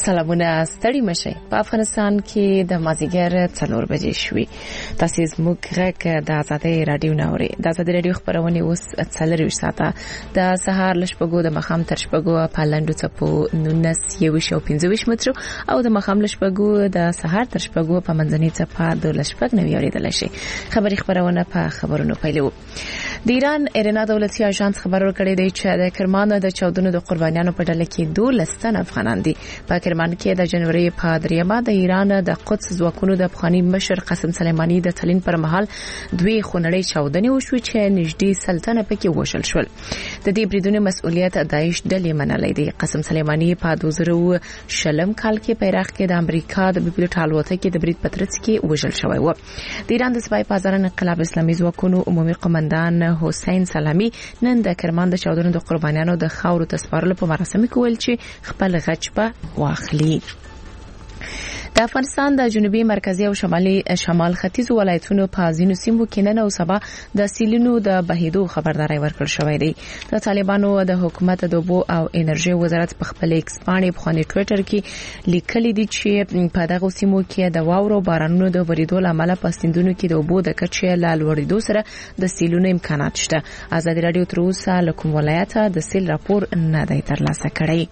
سلامونه ستړي مشه. په افغانستان کې د مازیګر 4 بجې شوې. تاسو زموږ غږ د آزادۍ رادیو ناوړي. د آزادۍ رادیو خبرونه اوس 4 ساعته د سهار لشپګو د مخام تر شپګو په لندو چپو 19:15 متر او د مخام لشپګو د سهار تر شپګو په منځني چپا د لشپګ نوي اوریدل شي. خبرونه په خبرونو پیلو. د ایران ایرنا دولتي اژانس خبر ورکړی دی چې د کرمان د چاودنو د قربانیانو په ډله کې 12 تن افغانان دي. په کرمان کې د جنوري په 3 د ایران د قدس ځواکونو د افغاني مشر قاسم سلیمانی د تلین پر مهال دوی خونړۍ چاودنې وشوې چې نږدې سلطنه پکې وشل شول. د دې بریدونو مسؤلیت داعش ډلې منلې دي. قاسم سلیمانی په 2000 کال کې په عراق کې د امریکا د پیلوټ الوتکې د برید پترڅ کې وشل شوی و. د ایران د سپای پازار انقلاب اسلامي ځواکونو عمومي قومندان حسین سلامی نن د کرمان د چاودنو د قربانیانو د خاورو تسپارلو په مراسمو کې ویل چې خپل غچ په واخلي. د افغانستان د جنوبي مرکزی او شمال ختیځ ولایتونو په ځینو سیمو کې نن او سبا د سیلونو د بهیدو خبرداري ورکړل شوې ده. د طالبانو د حکومت د اوبو او انرژي وزارت په خپل ایکس باندې په خاني ټوئیټر کې لیکلي دي چې په دغه سیمو کې د واورو بارانونو د وریدو لامل په سیندونو کې د اوبو د کچې له لوړېدو سره د سیلونو امکانات شته. آزادي رادیو تر اوسه له کوم ولایت د سیل راپور نه دی ترلاسه کړی.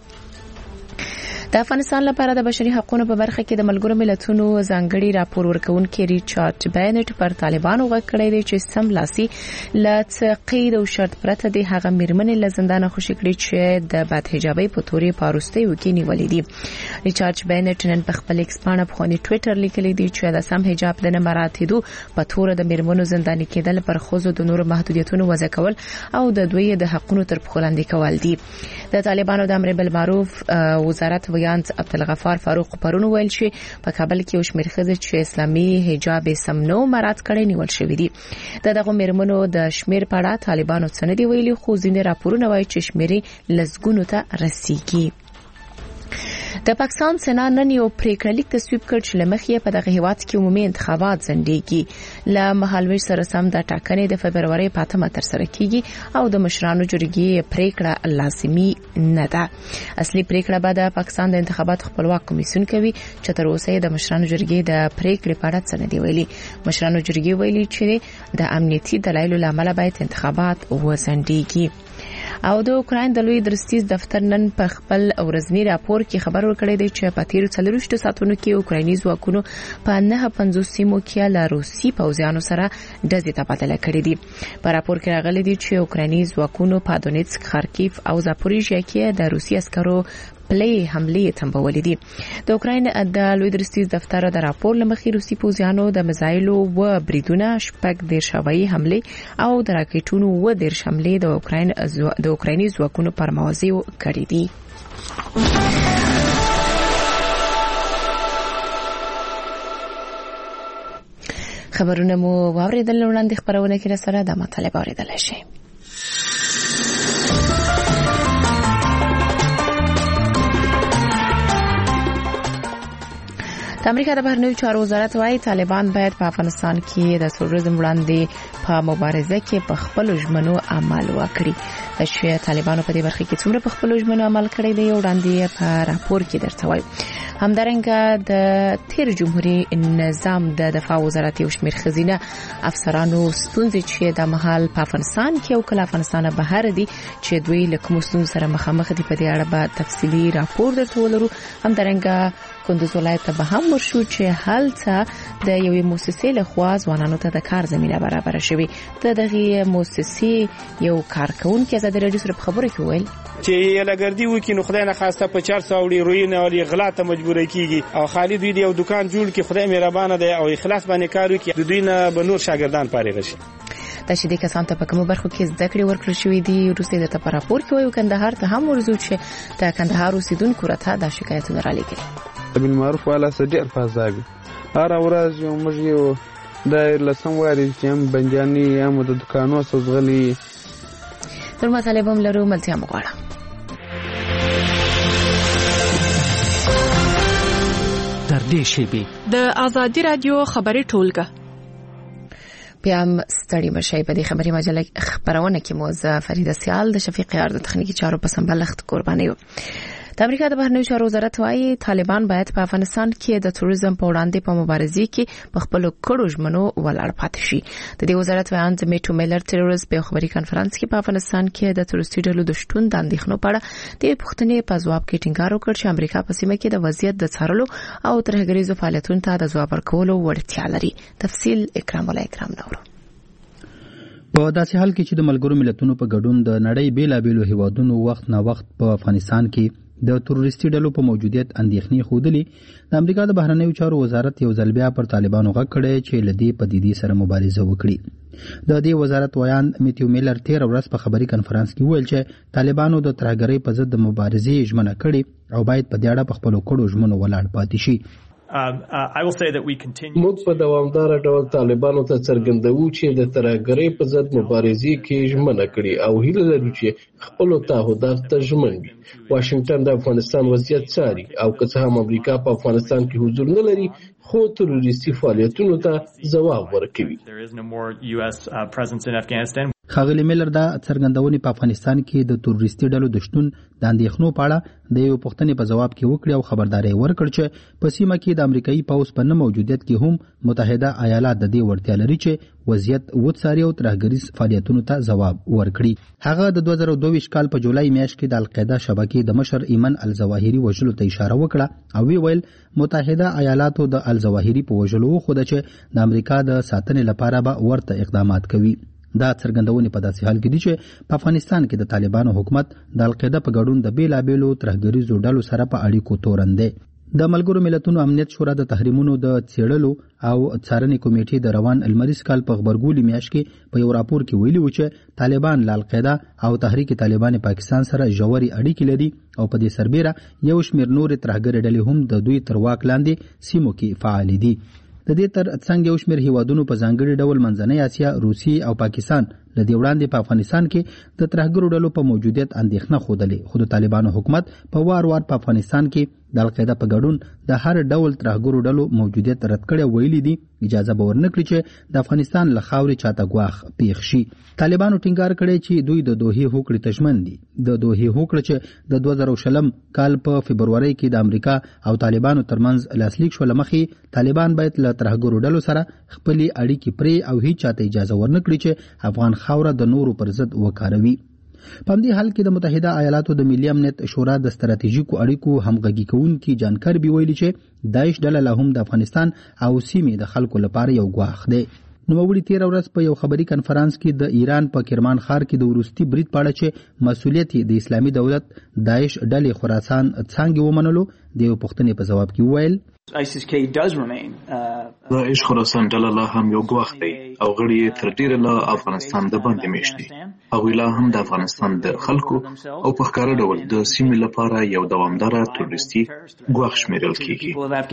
د افغانستان لپاره د بشري حقوقو په برخه کې د ملګرو ملتونو ځانګړي راپور ورکونکي ریچارډ باینټ پر طالبانو غږ کړی دی چې سملاسي ل قید او شرط پرته د هغه میرمنې له زندان خوشي کړي چې د بد حجابي په تورې پاروستي وکي نیولې دي. ریچارډ باینټ نن په خپل ایکس باندې په خوني ټوئیټر لیکلی دی چې د سم حجاب د مراتبو په تور د میرمنو زنداني کېدل پر خوځو د نور محدودیتونو وضع کول او د دوی د حقوقو تر پخ لاندې کول دي. د طالبانو د امر بالمعروف وزارت عبدالغفار فاروق پرون ویل چې په کابل کې وشمیر خزه چې اسلامي حجاب سمنو مراد کړي نیول شوې دي. دغه میرمنو د شمیر په اړه طالبانو څه نه دی ویلي، خو ځینې راپورونه وایي چې شمیرې لزګونو ته رسیږي. د پاکستان سنا نن یو پریکړه لیک تصویب کړ چې لمخې په دغه هیواد کې عمومي انتخابات ځنډيږي. له مهالوي سره سم د ټاکنې د فبرवरी په 8 تر سره کیږي او د مشرانو جرګې پریکړه لازمي نه ده. اصلي پریکړه به د پاکستان د انتخاباتو خپلواک کمیسیون کوي چې تر اوسه د مشرانو جرګې د پریکړې په اړه څه نه دی ویلي. مشرانو جرګې ویلي چې د امنیتي دلایلو لامل باید انتخابات وځنډيږي. او د اوکراین د لوی درستیز دفتر نن په خپل ورځنی راپور کې خبر ورکړی دی چې په تیر 40 ساعتونو کې اوکرایني ځواکونو په 950 سیمو کې له روسي پوځیانو سره ډزې تبادله کړې دي. په راپور کې راغلي دي چې اوکرایني ځواکونو په دونیتسک، خارکیف او زاپوریژیا کې د روسي عسکرو پلي حمله تنبولې دي. د اوکراین د لوی درستیز دفتر د راپور لمخې روسي پوځیانو د میزایلو و بریدونه شپږ د شوایي حمله او د راکټونو و د حمله د اوکرایني ځواکونو پر مواضع کړې دي. خبرونه مو واوریدل، وړاندې خبرونه کې سره د مطالبه اوریدل شي. د امریکا د بهرنیو چارو وزارت وايي طالبان باید په افغانستان کې د تروریزم وړاندې په مبارزه کې په خپل ژمنو عمل وکړي. چې طالبانو په دې برخه کې څومره په خپل ژمنو عمل کړی دی وړاندې په راپور کې درته وایي. همدارنګه د تیر جمهوریت نظام د دفاع وزارت یو شمېر خزینه افسرانو ستونزې چې د مهال په افغانستان کې او کله افغانستان بهر دي چې دوی له کوم ستونزو سره مخامخ دي په دې اړه به تفصیلی راپور درته ولرو. همدارنګه کندوز ولایت به هم ورشو چې هلته د یوې مؤسسې لخوا ځوانانو ته د کار زمينه برابر شوي. دغه مؤسسې یو کارکونکو آزادي رادیو سره خبرې کوي چې لګردي وکي نو خدای نه خواسته په 400 وړي روینه او غلا ته مجبور کیږي او خالد دوی یو دکان جوړ کړي. خدای مهربانه دی او اخلاص باندې کار وکي د دوی نه به نور شاګردان فارغ شي. د شې د کسان ته په کومو برخو کې زده کړې ورکړل شوې دي. روسي د تپراپور کې وایي کندهار ته هم ورزو چې د کندهار اوسیدونکو راته د شکایتونو را لګي. بالمعروف والا سدیر فازابي هر ورځ یو موږ یو دایر لسم واري چې هم بنجاني هم د دکانو سوزغلي تر مطالبه لرو ملتیا مغواړه. در دې شیبي د آزادي رادیو خبري ټولګه بیا هم ستړي مشي. په دې خبري مجله خبرونه کې موزه فریده سیال د شفیق یار د تخنیکی چارو په سمبلښت قرباني. د امریکا د بهرنیو چارو وزارت وايي طالبان باید په افغانستان کې د تروریزم په وړاندې په مبارزه کې په خپل کړو ژمنو ولاړ پاتې شي. د دې وزارت ویان میټو میلر ټیرورست په خبري کانفرنس کې په افغانستان کې د تروریستي ډلو د شتون د اندېښنو په اړه د پوښتنې په ځواب کې ټینګار وکړ چې امریکا په سیمه کې د وضعیت د څارلو او ترهګریزو فعالیتونو ته د ځواب ورکولو وړتیا لري. تفصیل اکرام نورو. په داسې حال کې چې د ملګرو ملتونو په ګډون د نړۍ بیلابېلو هیوادونو وخت نه وخت په افغانستان کې د تروریستي ډلو په موجودیت اندېښنې ښودلې، د امریکا د بهرنیو چارو وزارت یو ځل بیا پر طالبانو غږ کړی چې له دې پدیدې سره مبارزه وکړي. د دې وزارت ویان میټیو میلر 13 ورځ په خبري کانفرنس کې وویل چې طالبانو د ترهګرۍ په ضد د مبارزې ژمنه کړې او باید په دې اړه په خپلو کړو ژمنو ولاړ پاتې شي. موږ په دوامدار ډول طالبانو ته څرګندوو چې د ترهګرۍ په ضد مبارزې کې ژمنه کړې او هیله لرو چې خپل تعهدات ته ژمن وي. واشنگټن د افغانستان وضعیت څاري او که څه هم امریکا په افغانستان کې حضور نه لري خو تروریستي فعالیتونو ته ځواب ورکوي. ښاغلي میلر دا څرګندونې په افغانستان کې د تروریستي ډلو د شتون د اندېښنو په اړه د یو پوښتنې په ځواب کې وکړي او خبرداري ورکړ چې په سیمه کې د امریکایي پوځ په نه موجودیت کې هم متحده ایالات د دې وړتیا لري چې وضعیت وڅاري او ترهګریز فعالیتونو ته ځواب ورکړي. هغه د 2022 کال په جولای میاشت کې د القاعده شبکې د مشر ایمن الظواهري وژلو ته اشاره وکړه او ویل متحده ایالاتو د الظواهري په وژلو خو د چې د امریکا د ساتنې لپاره به ورته اقدامات کوي. دا څرګندونې په داسې حال کې دي چې په افغانستان کې د طالبانو حکومت د القاعده په ګډون د بیلابېلو ترهګریزو ډلو سره په اړیکو تورن دی. د ملګرو ملتونو امنیت شورا د تحریمونو د څېړلو او څارنې کمیټې د روان المریز کال په خبرګولي میاشت کې په یو راپور کې ویلي و چې طالبان له القاعده او تحریک طالبان پاکستان سره ژورې اړیکې لري او په دې سربېره یو شمېر نورې ترهګرې ډلې هم د دوی تر واک لاندې سیمو کې فعال دي. د دې تر څنګ یو شمېر هیوادونو په ځانګړي ډول منځنۍ اسیا، روسیې او پاکستان له دې وړاندې په افغانستان کې د ترهګرو ډلو په موجودیت اندېښنه ښودلې، خو د طالبانو حکومت په وار په افغانستان کې د القاعده په ګډون د هر ډول ترهګرو ډلو موجودیت رد کړی ویلي دي اجازه به ورنکړي چې د افغانستان له خاورې چاته ګواښ پیښ شي. طالبانو ټینګار کړی چې دوی د دوحې هوکړې ته ژمن دي. د دوحې هوکړه چې د 2020 کال په فبرورۍ کې د امریکا او طالبانو ترمنځ لاسلیک شو، لمخې طالبان باید له ترهګرو ډلو سره خپلې اړیکې پرې او هیڅ چاته اجازه ورنکړي چې افغان خاوره د نورو پر ضد وکاروي. په همدې حال کې د متحده ایالاتو د ملي امنیت شورا د ستراتیژیکو اړیکو همغږي کوونکي جان کربي ویلي چې داعش ډله لا هم د افغانستان او سیمې د خلکو لپاره یو ګواښ دی. نوموړي 13 ورځ په یو خبري کانفرنس کې د ایران په کرمان ښار کې د وروستي برید په اړه چې مسؤلیت د اسلامي دولت داعش ډلې خراسان څانګې ومنلو د یو پوښتنې په ځواب کې وویل داعش خراسان ډله لا هم یو ګواښ دی او غړي یې تر ډیره له افغانستان د باندې میشت دي. هغوی لا هم د افغانستان د خلکو او په ښکاره ډول د سیمې لپاره یو دوامداره تروریستي ګواښ شمیرل کیږي.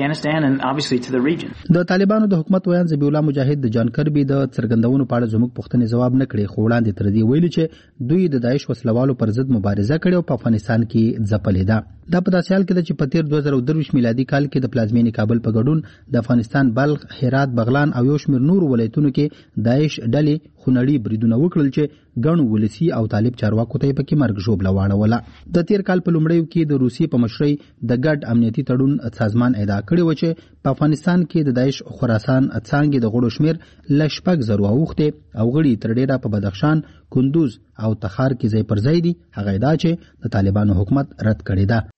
د طالبانو د حکومت ویان ذبیح الله مجاهد د جان کربي د څرګندونو په اړه زموږ پوښتنې ځواب نه کړي، خو وړاندې تر دې ویلي چې دوی د داعش وسلوالو پر ضد مبارزه کړې او په افغانستان کې ځپلې ده. دا په داسې حال کې ده چې په تیر 2023 میلادي کال کې د پلازمینې کابل په ګډون د افغانستان بلخ، هرات، بغلان او یو شمېر نورو ولایتونو کې داعش ډلې خونړي بریدونه وکړل چې ګڼو ولسي او طالب چارواکو ته پکې مرګ ژوبله واړوله. د تیر کال په لومړیو کې د روسیې په مشرۍ د ګډ امنیتي تړون سازمان ادعا کړې و چې په افغانستان کې د داعش خراسان څانګې د غړو شمېر له 6,000 اوښتې او غړي تر ډیره په بدخشان، کندوز او تخار کې ځای پر ځای دي. هغه ادعا چې د طالبانو حکومت رد کړې ده.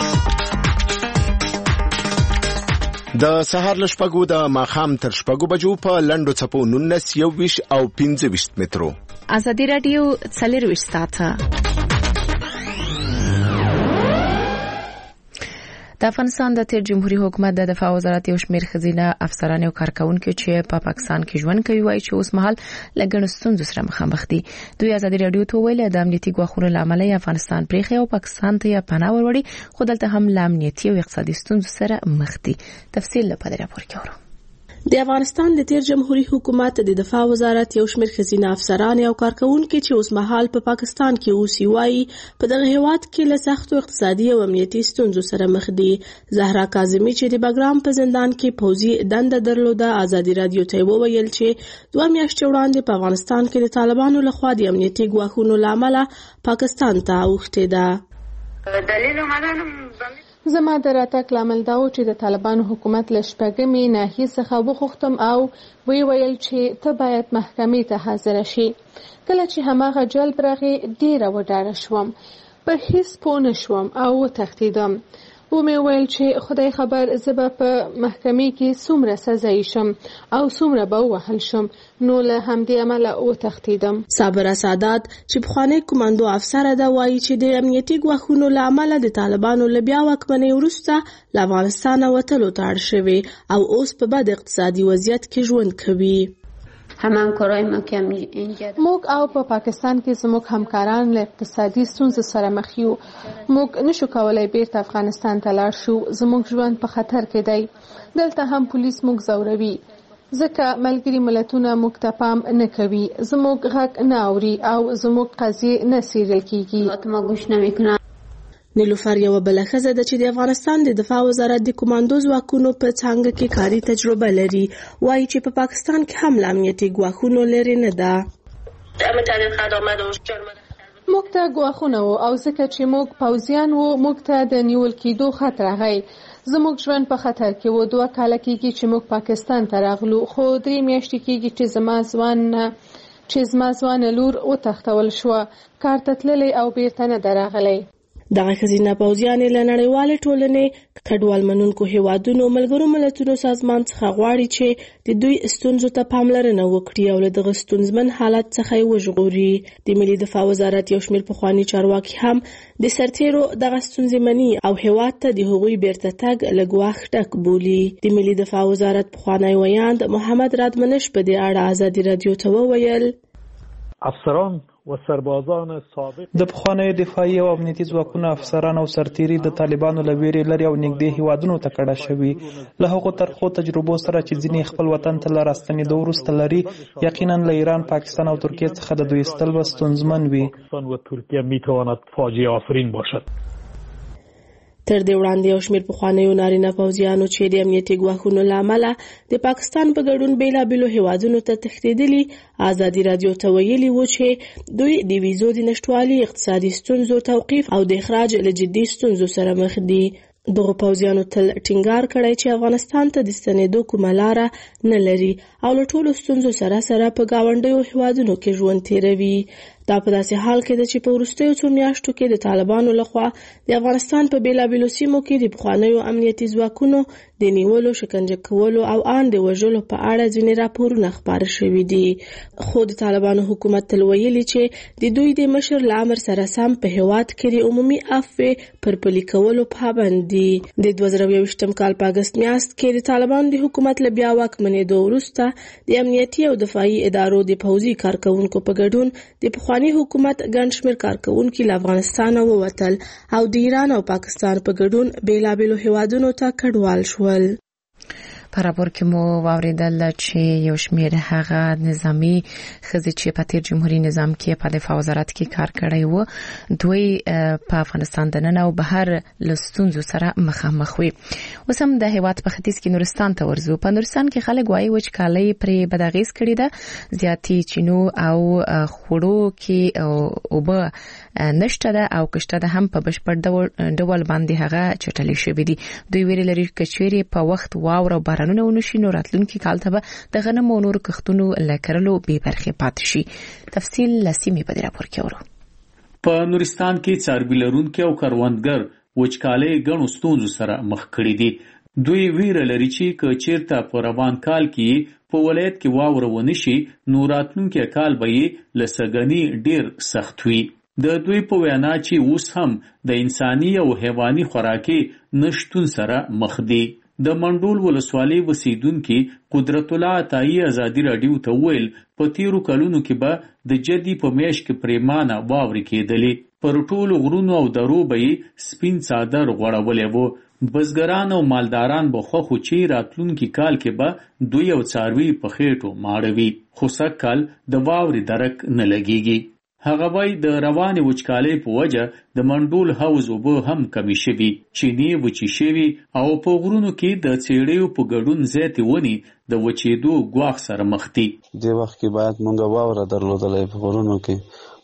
د سهار له شپږو د ماښام تر شپږو بجو په لنډو څپو 19، 21 او 25 مترو. ازادي راډیو 24 ساعته د افغانستان د تیر جمهوریت حکومت د دفاع وزارت یو شمېر ښځینه افسران او کارکونکو چې په پاکستان کې ژوند کوي وایي چې اوس مهال له ګڼو ستونزو سره مخامخ دي. دوی ازادي راډیو ته ویل د امنیتي ګواښونو له امله افغانستان پرېښی او پاکستان ته یې پناه وروړي، خو دلته هم له امنیتي او اقتصادي ستونزو سره مخ دي. تفصیل لپاره راپور کې اورو. د افغانستان د تیر جمهوریت حکومت د دفاع وزارت یو شمېر ښځینه افسران او کارکونکو چې اوس مهال په پاکستان کې اوسي وایي په دغه هیواد کې له سختو اقتصادي او امنیتي ستونزو سره مخ دي. زهرا کاظمي چې د بګرام په زندان کې پوځي دنده درلوده ازادي راډیو ته وویل چې 2 میاشتې وړاندې په افغانستان کې د طالبانو لخوا د امنیتي ګواښونو له امله پاکستان ته اوښتې ده. زما د راتګ لامل دا و چې د طالبانو حکومت له شپږمې ناحیې څخه وغوښتم او وی ویل چې ته باید محکمې ته حاضر شي. کله چې هماغه جلب راغی ډیره وډاره شوم، پر هیڅ پوه نشوم او وتښتېدم. و مې ویل چې خدای خبر زه به په محکمې کې څومره سزا شم او څومره به ووهل شم، نو له همدې امله وتښتېدم. صابره سادات چې پخوانی کمانډو افسره ده وایي چې د امنیتي ګواښونو له امله د طالبانو له بیا واکمنۍ وروسته له افغانستانه وتلو ته اړ شوې او اوس په بد اقتصادي وضعیت کې ژوند کوي. موږ او په پاکستان کې زموږ همکاران له اقتصادي ستونزو سره مخ یو. موږ نشو کولای بیرته افغانستان ته لاړ شو. زموږ ژوند په خطر کې دی. دلته هم پولیس موږ ځوروي ځکه ملګري ملتونه موږ ته پام نه کوي، زموږ غږ نه اوري او زموږ قضیې نه څیړل کیږي. نیلوفر یو بل ښځه ده چې د افغانستان د دفاع وزارت د کمانډو ځواکونو په څانګه کې کاري تجربه لري. وایي چې په پاکستان کې هم له امنیتي ګواښونو لرې نه ده. موږ ته ګواښونه وو او ځکه چې موږ پوځیان وو موږ ته د نیول کېدو خطر راغی. زموږ ژوند په خطر کې و. 2 کاله کېږي چې موږ پاکستان ته راغلو، خو 3 میاشتې کېږي چې زما ځوان لور وتښتول شوه، کار ته تللی او بیرته نه ده راغلی. دغه ښځینه پوځیانې له نړیوالې ټولنې، کډوال منونکو هیوادونو، ملګرو ملتونو سازمان څخه غواړي چې د دوی ستونزو ته پاملرنه وکړي او له دغه ستونزمن حالت څخه یې وژغوري. د ملي دفاع وزارت یو شمېر پخواني چارواکي هم د سرتیرو دغه ستونزې مني او هیواد ته د هغوی بیرته تګ له ګواښ ډک بولي. د ملي دفاع وزارت پخوانی ویاند محمد رادمنش په دې اړه ازادي رادیو ته وویل: افسران و سربازان سابق د پخوانیو دفاعي او امنیتي ځواکونو افسران او سرتیري د طالبانو له ویرې لري او نږدې هیوادونو ته کډه شوي. له هغو ترخو تجربو سره چې ځینې خپل وطن ته له راستنېدو وروسته لري، یقینا له ایران، پاکستان او ترکیې څخه د دوی ایستل به ستونزمن وي. تر دې وړاندې یو شمېر پخوانیو نارینه پوځیانو چې د امنیتي ګواښونو له امله د پاکستان په ګډون بېلابېلو هیوادونو ته تښتېدلي، ازادي رادیو ته ویلي وو چې دوی د ویزو د نشتوالي، اقتصادي ستونزو، توقیف او د اخراج له جدي ستونزو سره مخ دي. دغه پوځیانو تل ټینګار کړی چې افغانستان ته د ستنېدو کومه لاره نه لري او له ټولو ستونزو سره په ګاونډیو هیوادونو کې ژوند تیروي. دا په داسې حال کې ده چې په وروستیو څو میاشتو کې د طالبانو لخوا د افغانستان په بېلابېلو سیمو کې د پخوانیو امنیتي ځواکونو د نیولو، شکنجه کولو او ان د وژلو په اړه ځینې راپورونه خپاره شوي دي. خو د طالبانو حکومت تل ویلي چې د دوی د مشر له امر سره سم په هیواد کې د عمومي عفوې پر پلي کولو پابند دي. د 2021 کال په اګست میاشت کې د طالبانو د حکومت له بیا واکمنېدو وروسته د امنیتي او دفاعي ادارو د پوځي کارکونکو په ګډون د پخواني حکومت ګڼ شمېر کارکونکي له افغانستانه ووتل او د ایران او پاکستان په ګډون بېلابېلو هیوادونو ته کډوال شول. په راپور کې مو واوریدل چې یو شمېر هغه نظامی ښځې چې په تیر جمهوریت نظام کې په دفاع وزارت کې کار کړی و، دوی په افغانستان دننه او بهر له ستونزو سره مخامخ وي. اوس هم د هیواد په ختیځ کې نورستان ته ورځو. په نورستان کې خلک وایي وچکالۍ پرې بد اغېز کړې ده، زیاتې چینو او خوړو کې اوبه نشته ده او کشته ده هم په بشپړ ډول باندې هغه چټلې شوې دي. دوی ویلي لري چې چیرې په وخت واوره او بارانونه ونشي نو راتلونکي کال ته به د غنمو او نورو کښتونو له کرلو بې برخې پاتې شي. تفصیل له سیمې په دې راپور کې اورو. په نورستان کې څاروي لرونکي او کروندګر وچکالۍ ګڼو ستونزو سره مخ کړي دي. دوی ویره لري چې که چیرته په روان کال کې په ولایت کې واوره ونشي نو راتلونکي کال به یې له سږني ډیر سخت وي. د دوی په وینا چې اوس هم د انساني او حیواني خوراکي نشتون سره مخ دي. د منډول ولسوالۍ اوسیدونکي قدرت الله عطایي ازادي راډیو ته ویل په تیرو کلونو کې به د جدي په میاشت کې پریمانه واورې کېدلې، پر ټولو غرونو او درو به یې سپین څادر غوړولی و. بزګران او مالداران به خوښ و چې راتلونکي کال کې به دوی او څاروي په خېټو ماړوي، خو سږکال د واورې درک نه لګېږي. هغه وایي د روانې وچکالۍ په وجه د منډول حوض اوبه هم کمې شوي، چینې وچې شوي او په غرونو کې د څېړیو په ګډون زیاتې ونې د وچېدو ګواښ سره مخ دي. دې وخت کې باید موږ واوره درلودلی په غرونو کې،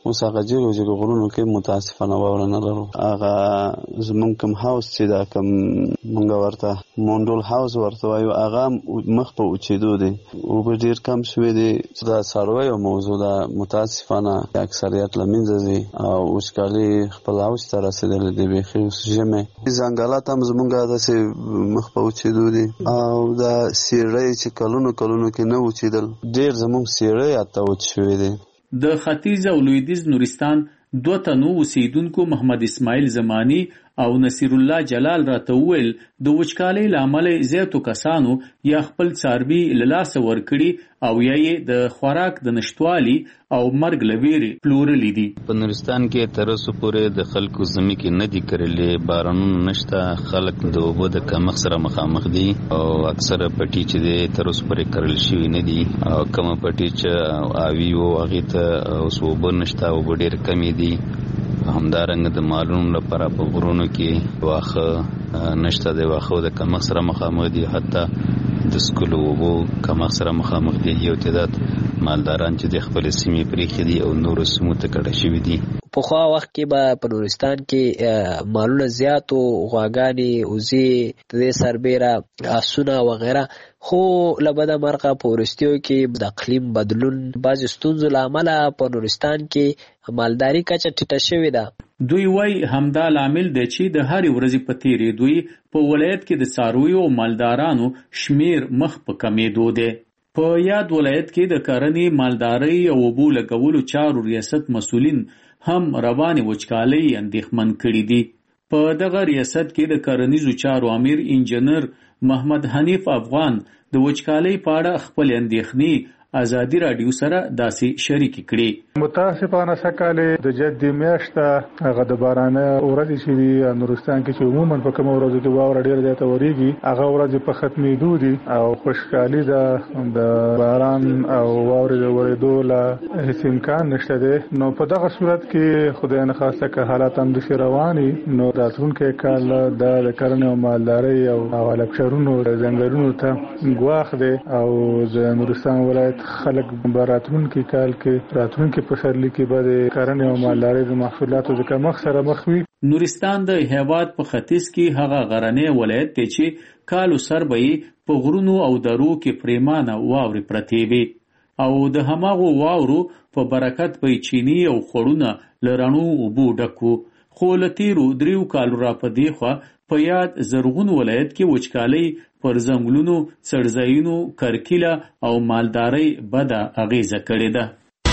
اوس هغه جګو غرونو کې متاسفانه واوره نه لرو. هغه زمونږ کوم هاوس چې دا کوم مونږ ورته مونډول هاوس ورته وایو هغه مخ په اوچېدو دی او به ډېر کم شوی دی. دا څاروی او موضوع دا متاسفانه اکثریت له منځه ځي او وچکالي خپل اوج ته رسېدلې دی. بیخي اوس ژمی ځنګلات هم زمونږ داسې مخ په اوچېدو دي او دا سیړۍ چې کلونو کې نه اوچېدل ډېر زمونږ سیړۍ حتی وچ شوی دی. د ختیځ او لویدیځ نورستان 2 تنو اوسیدونکو محمد اسماعیل زمانی او نصیر الله جلال راته وویل د وچکالۍ له امله زیاتو کسانو یا خپل څاروي له لاسه ورکړي او یا یې د خوراک د نشتوالي او مرګ له ویرې پلورلي دي. په نورستان کې تر اوسه پورې د خلکو ځمکې نه دي کرلې، بارانونه نشته، خلک د اوبو د کمښت سره مخامخ دي او اکثره پټي چې دی تر اوسه پورې کرل شوي نه دي او کومه پټي چې آوي وو هغې ته اوس اوبه نشته، اوبه ډېرې کمې دي. همدارنګه د مالونو لپاره په غرونو کې واښه نشته دی، واښه د کمښت سره مخامخ دي، حتی د سکلو اوبو کمښت سره مخامخ دي. یو تعداد مالداران چې د خپل سیمې پریښي دي او نورو سیمو ته کډه شوي دي. پخوا وخت کې به په نورستان کې مالونه زیاتو، غواګانې، وزې، د دې سربیره آسونه وغیره، خو له بده مرغه په وروستیو کې د اقلیم بدلون بعضې ستونزو له امله په نورستان کې مالداري کچه ټیټه شوې ده. دوی وایي همدا لامل دی چې د هرې ورځې په تېرېدو په ولایت کې د څارویو او مالدارانو شمیر مخ په کمېدو دی. په یاد ولایت کې د کرنې، مالدارۍ او اوبو لګولو چارو ریاست مسؤلین هم روانې وچکالۍ اندېښمن کړي دي. په دغه ریاست کې د کرنیزو چارو امیر انجنیر محمد حنیف افغان د وچکالۍ په اړه خپل اندېښنې ازادي راډیو سره داسې شریک کړي. متاسفانه سکاله د جدي میاشته هغه د بارانه ورځې چې نورستان کې چې عموما په کوم ورځو کې واوره ډېر زیاته وریږي هغه ورځې په ختمېدو دي او خوشحالي ده د باران او واورې د ورېدو له هیڅ امکان نشته دی. نو په دغه صورت کې خدای نه خواسته که حالات هم داسې رواني نو راتلونکی کال د کرنې او مالدارۍ او هلکشرونو ځنګلونو ته ګواښ دی او د نورستان ولایت خلک راتلونکي کال کې راتلونکي پسرلي کې به د کرنې او مالدارۍ د محصولاتو د کمښت سره مخ وي. نورستان د هیواد په ختیځ کې هغه غرنی ولایت دی چې کالو سر به یې په غرونو او درو کې پریمانه واورې پرتې وي او د هماغو واورو په برکت به چینی او خوړونه له رڼو اوبو ډک وو. خو له تېرو 3 کالو را په دې خوا په یاد زرغون ولایت کې وچکالۍ پر ځنګلونو، څړځایونو، کرکیله او مالدارۍ بده اغیزه کړې ده.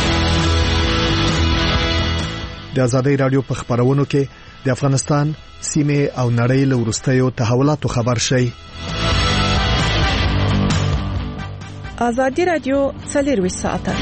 د ازادۍ راډیو په خبرونو کې د افغانستان سیمه او نړۍ له وروستیو تحولاتو خبر شئ. ازادي راډیو 24 ساعته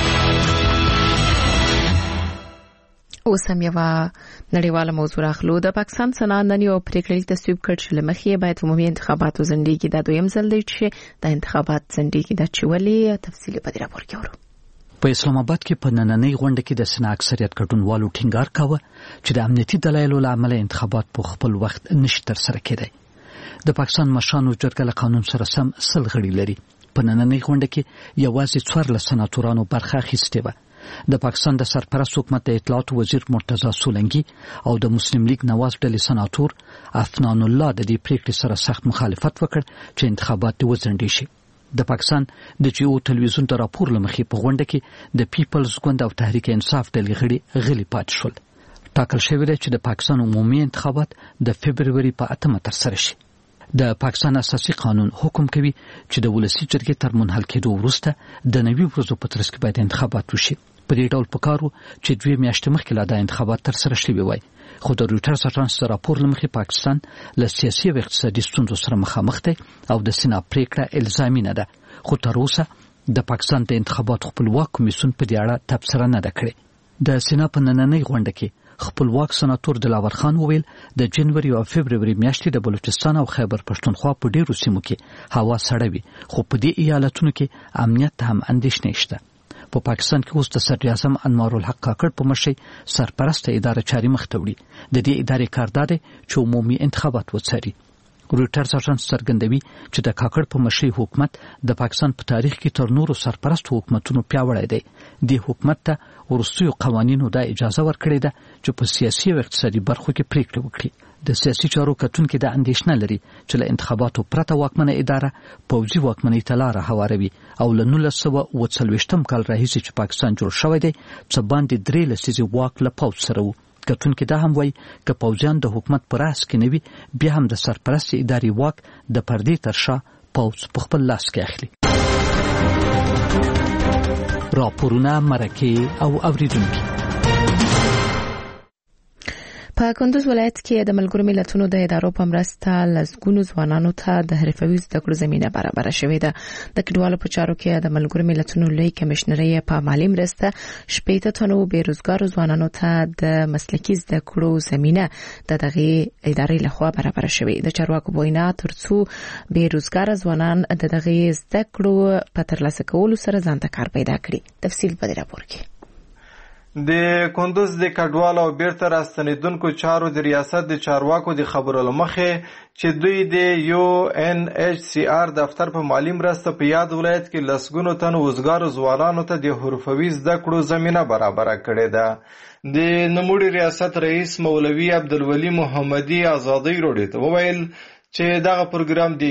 اوس هم یو نړیواله موضوع راخلو. د پاکستان سنا نن یو پریکړه تصویب کړ چې لمخې باید عمومي انتخاباتو ځنډیږي. دا دویم ځل دی چې د انتخابات ځنډیږي. دا چې ولې تفصیلی په دې راپور کې ورو. په اسلام آباد کې په نننۍ غونډه کې د سنا اکثریت ګډونوالو ټینګار کاوه چې د امنیتي دلایلو له امله انتخابات په خپل وخت نشي ترسره کېدای. د پاکستان مشرانو جرګه له قانون سره سم 100 غړي لري. په نننۍ غونډه کې یوازې 14 سناتورانو برخه اخیستې وه. د پاکستان د سرپرست حکومت د اطلاعات وزیر مرتضی سولنګي او د مسلم لیگ نواز ډلې سناتور افنان الله د دې پریکړې سره سخت مخالفت وکړ چې انتخابات وځنډي شي. د پاکستان د جیو ټلویزیون د راپور لمخې په غونډه کې د پیپلز ګوند او تحریک انصاف ډلې غړي غلي پاتې شول. ټاکل شوی دی چې د پاکستان عمومي انتخابات د فبرवरी په 8 ترسره شي. د پاکستان اساسي قانون حکم کوي چې د ولسی جرګې تر منحل کېدو وروسته د 90 ورځو په ترڅ کې باید انتخابات وشي. په دې ډول پکارو چې 2 میاشتې مخکې لا د انتخابات ترسره شوي وای. خو د رويټرز اژانس راپور لمخې پاکستان له سیاسي او اقتصادي ستونزو سره مخامخ دی او د سنا پریکړه الزامي نه ده. خو تر اوسه د پاکستان د انتخاباتو خپلواک کمیسیون په دې اړه تبصره نه ده کړې. د سنا په نننۍ غونډه کې خپلواک سناتور دلاور خان وویل د جنوري او فبرवरी میاشتې د بلوچستان او خیبر پښتونخوا په ډیرو سیمو کې هوا سړه وي، خو په دې ایالتونو کې امنیت هم اندېښنې شته. په پاکستان کې اوس د صدر اعظم انوار الحق کاکړ په مشرۍ سرپرسته اداره چاري مخ ته وړي. د دې ادارې کار دی چې عمومي انتخابات وڅاري. رويټرز اژانس څرګندوي چې د کاکړ په مشرۍ حکومت د پاکستان په تاریخ کې تر نورو سرپرست حکومتونو پیاوړی دی. د حکومت ته ورستیو قوانینو د اجازه ورکړې ده چې په سیاسي او اقتصادي برخو کې پریکړې وکړي. د سیاسي چارو کتونکي د اندېښنه لري چې له انتخاباتو پرته واکمنه اداره پوځي واکمنۍ ته لاره هواروي او له 1940 کال راهیسې چې پاکستان جوړ شوی دی څه باندې 3 لسیزې واک له پوځ سره و. کتونکي دا هم وایي که پوځیان د حکومت په راس کې نه وي بیا هم د سرپرست اداري واک د پردې تر شا پوځ په خپل لاس کې اخلي. راپورونه مرکه او اوریدونکي. په کندوز ولایت کې د ملګرو ملتونو د ادارو په مرسته لسګونو ځوانانو ته د حرفوي زده کړو زمينه برابر شوې ده. د کډوالو په چارو کې د ملګرو ملتونو لوی کمشنري په مالی مرسته 80 تنو بیروزګارو ځوانانو ته د مسلکي زده کړو زمينه د دغه ادارې لخوا برابر شوې. د چارواکو وینا ترڅو بیروزګار ځوانان د دغه زده کړو په ترلاسه کولو سره ځان ته کار پیدا کړي. تفصیل په دې راپور کې. د کندوز د کډوالو او بیرته راستنیدونکو چارو د ریاست د چارواکو د خبرو لمخې چې دوی د UNHCR دفتر په مالی مرسته په یاد ولایت کې لسګونو تن وزګارو ځوانانو ته د حرفوي زده کړو زمينه برابر کړې ده. د نموړي ریاست رئیس مولوي عبدالولي محمدي آزادۍ روډي ته وویل چې دغه پروګرام د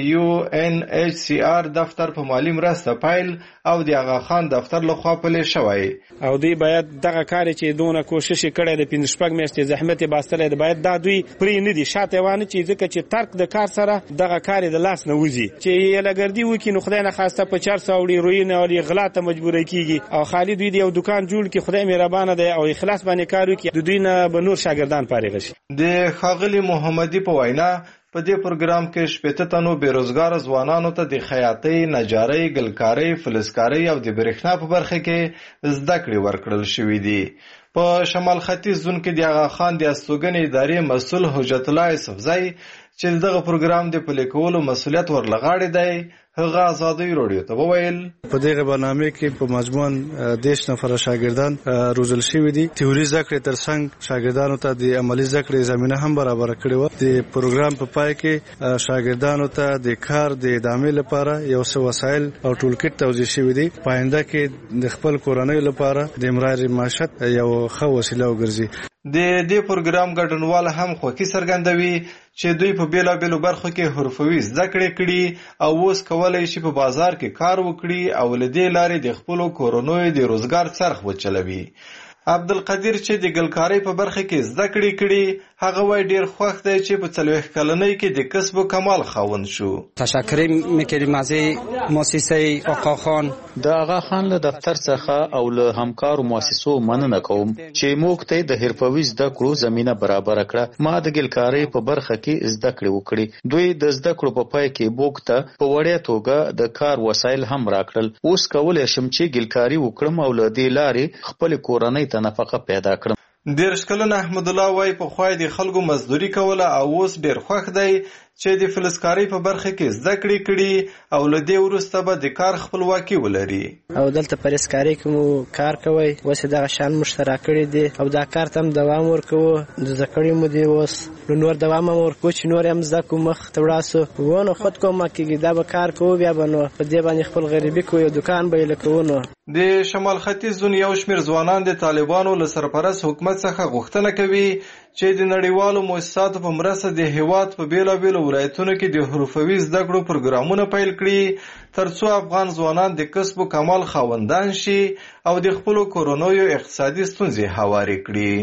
UNHCR دفتر په مالی مرسته پایل او د آغا خان دفتر لخوا پلي شوی او دوی باید دغه کار چې دونه کوشش کړي د 15 میاشتې زحمت باسطله د باید دا دوی پرې نه دي شاته وانه چې ځکه چې ترک د کار سره دغه کار د لاس نه وځي چې لګردي وکي نو خدای نه خواسته په 400 وړي روینه او غلا ته مجبور کیږي او خالد دوی یو دکان جوړ کړي خدای مهربان دی او اخلاص باندې کار وکي د دوی نه به نور شاګردان فارغ شي. د خاغلی محمدي په وینا په دې پروګرام کې 80 تنو بیروزګار ځوانانو ته د خیاطۍ، نجارۍ، ګلکارۍ، فلزکارۍ او د برېښنا په برخه کې زده کړې ورکړل شوې دي. په شمال ختیځ زون کې د آغا خان د استوګنې ادارې مسؤل حجت الله یوسفزئی چې دغه پروګرام د پلي کولو مسؤلیت ورلغاړي دی هغه آزادۍ روډیو ته وویل په دغه برنامه کې په مجموعاً 10 نفر شاګردان روزل شوي دي. تیوري زده کړې ترڅنګ شاګردانو ته د عملی زده کړې زمينه هم برابر کړې و. د پروګرام په پای کې شاګردانو ته د کار د ادامې لپاره یو څه وسایل او ټولکټ توزیع شوي دي. پاینده کې د خپل کورنۍ لپاره د امرار معیشت یو ښه وسیله وګرځي. د دې پروګرام ګډونوال هم خوښي څرګندوي چې دوی په بیلابیلو برخو کې حرفوي زده کړې کړي او اوس کولای شي په بازار کې کار وکړي او له دې لارې د خپل کورونو د روزګار څرخ وچلوي. عبدالقدیر چې د ګلکارۍ په برخه کې زده کړې کړي هغه وای ډیر خوښ دی چې په 40 کلنۍ کې د کسب او کمال خاوند شو. تشکر میکنیم از مؤسسه آقا خان. د آقا خان له دفتر څخه او له همکارو مؤسسو مننه کوم چې موږ ته د حرفوي زده کړو زمينه برابر کړه. ما د ګلکارۍ په برخه کې زده کړې وکړې. دوی د زده کړو په پای کې موږ ته په وړیا توګه د کار وسایل هم راکړل. اوس کولای شم چې ګلکاري وکړم او له دې لارې خپل کورنۍ ته نفقه پیدا کړم. 13 کلن احمد الله وای په خوای د خلکو مزدوري کوله او اوس ډیر خوښ دی چې د فلزکارۍ په برخه کې زده کړې کړي او له دې وروسته به د کار خپلواکي ولري. او دلته فلزکارۍ کې مو کار کوي اوس دغه شان مشترک کړي دي او دا کار تم دوام ورکوي د ذکرې مو دی اوس نور دوام ورکو چې نور هم زده کوم مخ ته وړاسو ونه خود کوم کېږي دا به کار کوو بیا به نو په دې باندې خپل غریبي کوي دکان به لکونو. د شمال ختیځ زون یو شمیر ځوانان د طالبانو له سرپرست حکومت څخه غوښتنه کوي چې د نړیوالو مؤسساتو په مرسته د هیواد په بیلابیلو ولایتونو کې د حرفوي زده کړو پروګرامونه پیل کړي ترڅو افغان ځوانان د کسب او کمال خاوندان شي او د خپل کورونو اقتصادي ستونزې هواري کړي.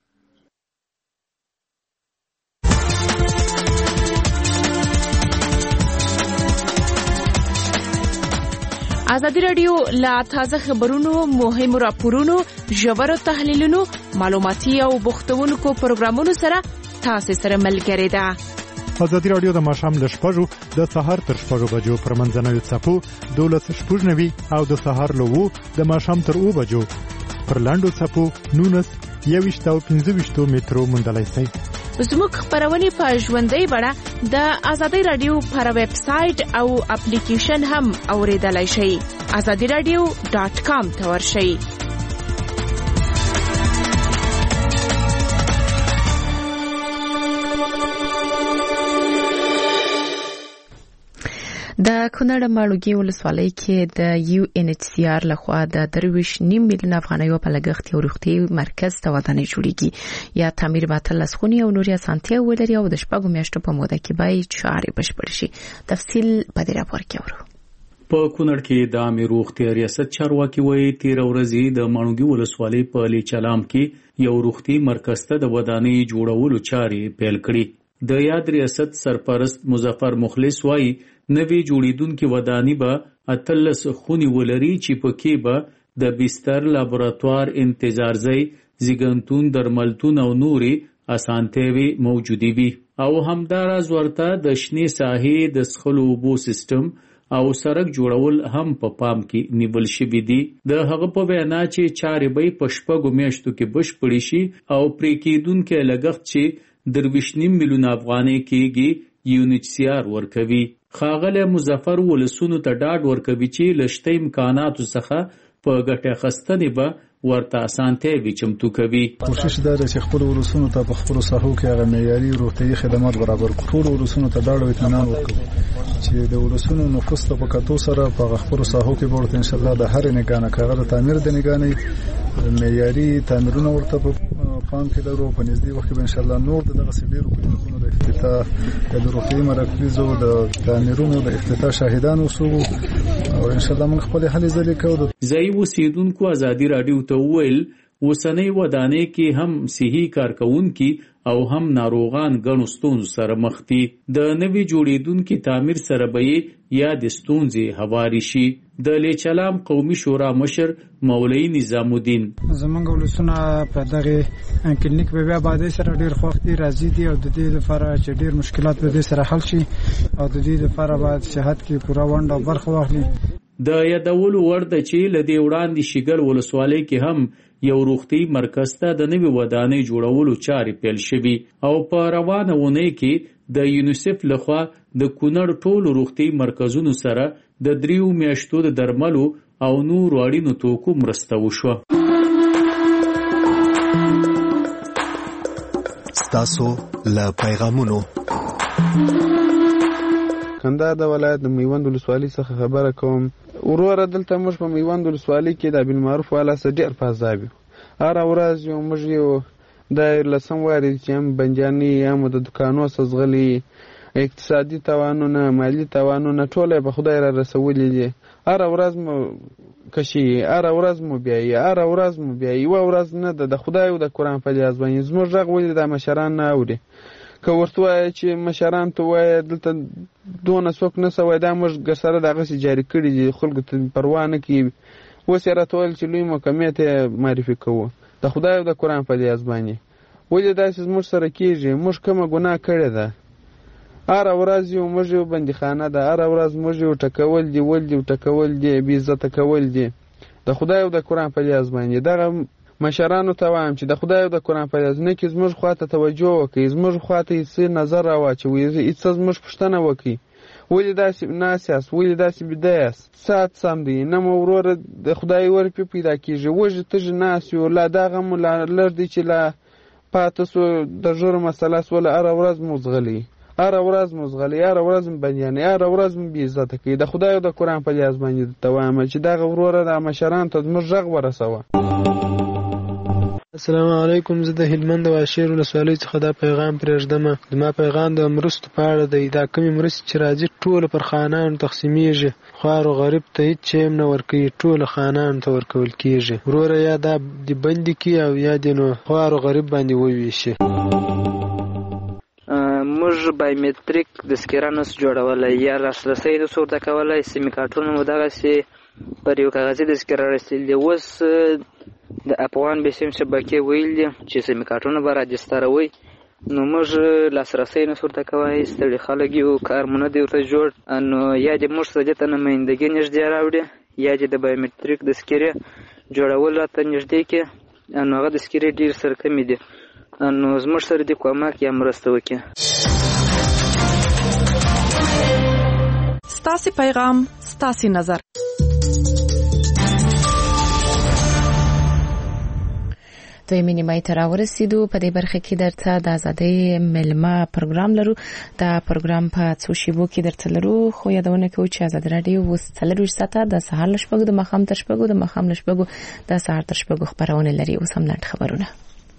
ازادي رادیو لا تازه خبرونو مهمو راپورونو ژورو تحلیلونو معلوماتي او بوختونکو پروګرامونو سره تاسو سره ملګری ده. ازادي رادیو د ماښام له 6 د سهار تر 6 بجو پر منځنوي څپو 12:09 او د سهار له 2 د ماښام تر 2 بجو پر لاندو څپو 19:25 مترو مندلای شي. زموږ خبرونه په ژوندۍ بڼه د ازادي رادیو پر ویب سټ او اپلیکیشن هم اوریدلای شئ. azadiradio.com ته ورشئ. د کونړ ماړوګي ولسوالۍ کې د UNHCR لخوا د 23 میلیون افغانیو په لګښت یو روغتي مرکز ته ودانۍ جوړیږي یا تعمیر به تل لسخونی او نوري اسانتیا ولري او د شپږو میاشتو په موده کې به چارې بشپړ شي. تفصیل په دې راپور کې ورو. په کونړ کې د عامه روغتیا ریاست چارواکي وایي 13 ورځې د ماړوګي ولسوالۍ په لیچلام کې یو روغتي مرکز ته د ودانۍ جوړولو چارې پیل کړې. د یاد ریاست سرپرست مظفر مخلص وایي نوی جوړیدونکو ودانی به اتلس خونی ولري چې پکې به د بستر، لابراتوار، انتظار ځای، زیګنتون، درملتون او نوري اسانتیاوي موجودي وي او همداراز ورته د شنې ساحې د څښلو اوبو سیستم او سړک جوړول هم په پام کې نیول شوی دي. د هغه په وینا چې چارې به په شپږو میاشتو کې بشپړې شي او پرې کېدونکو لګښت چې 23 میلیون افغانۍ کېږي UNHCR ورکوي. ښاغلی مظفر ولسونو ته ډاډ ورکوي چې لشته امکاناتو څخه په ګټه اخیستنې به ورته اسانتیاوي چمتو کوي. کوشش دا دی چې خپل ولسونو ته په خپلو ساحو کې هغه معیاري روغتیايي خدمات برابر کړو. ټول ولسونو ته ډاډ او اطمینان ورکوو چې د ولسونو نفوس ته په کتو سره په خپلو ساحو کې به ورته انشاءالله د هرې نګانه کاغه د تعمیر د نګانې معیاري تعمیرونه ورته په پام کې لرو. په نږدې وخت کې به انشاءالله نور دغه ډېرو کلینیکونو د افتتاح د روغتیايي مراکزو د تعمیرونو د افتتاح شاهدان اوسو او انشاءالله موږ خپل هلې ځلې کوو. ځایي اوسیدونکو ازادي راډیو ته وویل اوسنۍ ودانۍ کې هم صحي کارکونکي او هم ناروغان ګڼو ستونزو سره مخ دي. د نوي جوړیدونکو تعمیر سره به یا د ستونزې هواري شي. د لیچلام قومي شورا مشر مولوي نظام الدین زمونږ ولسونه په دغه کلینیک په بیا باندې سره ډیر خوښ دي، راضي دي او د دې لپاره چې ډیر مشکلات به دې سره حل شي او د دې لپاره باید صحت کې پوره ونډه او برخه واخلي. د یادولو وړ ده چې لدې وړاندې شیګل ولسوالۍ کې هم یو روغتي مرکز ته د نوي ودانۍ جوړولو چارې پیل شوي او په روانه اونۍ کې د یونیسف لخوا د کونړ ټولو روغتي مرکزونو سره د 3 میاشتو د درملو او نور اړینو توکو مرسته وشوه. ستاسو له پیغامونو کندهار د ولایت د میوند ولسوالۍ څخه خبره کوم. وروره دلته موږ په میوند ولسوالۍ کې د بالمعروف والا سره ډېر فضا وي. هره ورځ یو موږ یو د لسم واري چې هم بنجاني هم د دکانو سزغلي اقتصادي توانونه مالی توانونه ټول په خدای را رسولي دي. هره ورځ مو کشي، هره ورځ مو بیايي، هره ورځ مو بیايي. یوه ورځ نه د خدای او د قرآن په لیاز باندې زموږ غږ ولې د مشران نه اوري. که ورته وایي چې مشران ته وایي دلته دونه څوک نه سوی دا موږ سره دغسې جاري کړي دي، خلکو ته پروا نه کوي. اوس یې راته ویل چې لوی محکمې ته معرفي کوو د خدای او د قرآن په لیاز باندې. ولې داسې زموږ سره کېږي؟ موږ کومه ګناه کړې ده؟ هره ورځ یو موږ یو بندیخانه ده، هره ورځ موږ یو ټکول دي، ول دي ټکول دي، بې عزته کول دي د خدای او د قرآن په لیاز باندې. دغه مشرانو ته وایم چې د خدای او د قرآن په لیاز نه کې زموږ خواته توجه وکړي، زموږ خواته هېڅ نظر راواچوي، هېڅ زموږ پوښتنه وکړي. ولې داسې ناست یاست؟ ولې داسې بیده یاست؟ ساعت سم دی نه مو وروره د خدای ور پې پیدا کېږي. وږې تږې ناست یو، لا دغه مو لا لږ دی چې لا پاته سو د ژوره مسله سوله. هره ورځ مو زغلي، هره ورځ مو زغلي، هره ورځ مو بندیانې، هره ورځ مو بې عزته کوي. د خدای او د قرآن په لیاز باندې درته وایم چې دغه وروره د مشرانو ته زموږ غږ ورسوه. السلام علیکم. زه د هلمند واشیر ولسوالۍ څخه دا پیغام پرېږدم. زما پیغام د مرستو په اړه دی. دا کومې مرستې چې راځي ټولو پر خانانو تقسیمیږي، خوار و غریب ته هېڅ شی هم نه ورکوي، ټولو خانانو ته ورکول کېږي. وروره یا دا د بندي کړي او یا د نو خوار و غریب باندې وویشي. موږ بایومټریک تذکره نسو جوړولی یا لاسرسی نسو ورته کولی. سیمې کارټونه مو دغسې پر یو کاغذي تذکره رسېدلي. اوس د افغان بسیم شبکې ویل دي چې سیمې کارټونه به راجستروي، نو موږ لاسرسی نسو ورته کولی. ستړي خلک یو، کار مو نه دی ورته جوړ. نو یا دې موږ ته دې ته نمایندګي نږدې راوړي یا دې د بایومټریک تذکرې جوړول راته نږدې کړي. نو هغه تذکرې ډېر سره کمې دي، نو زموږ سره دې کومک یا مرسته وکړي. ستاسې پیغام، ستاسې نظر. دویمې نیمایي ته راورسېدو. په دې برخه کې درته د ازادۍ مېلمه پروګرام لرو. دا پروګرام په څو شیبو کې درته لرو، خو یادونه کوو چې ازادي راډیو اوس 4 ساعته د سهار له 6 د ماښام تر 6 د ماښام له 6 د سهار تر 6 خبرونه لري. اوس هم لنډ خبرونه.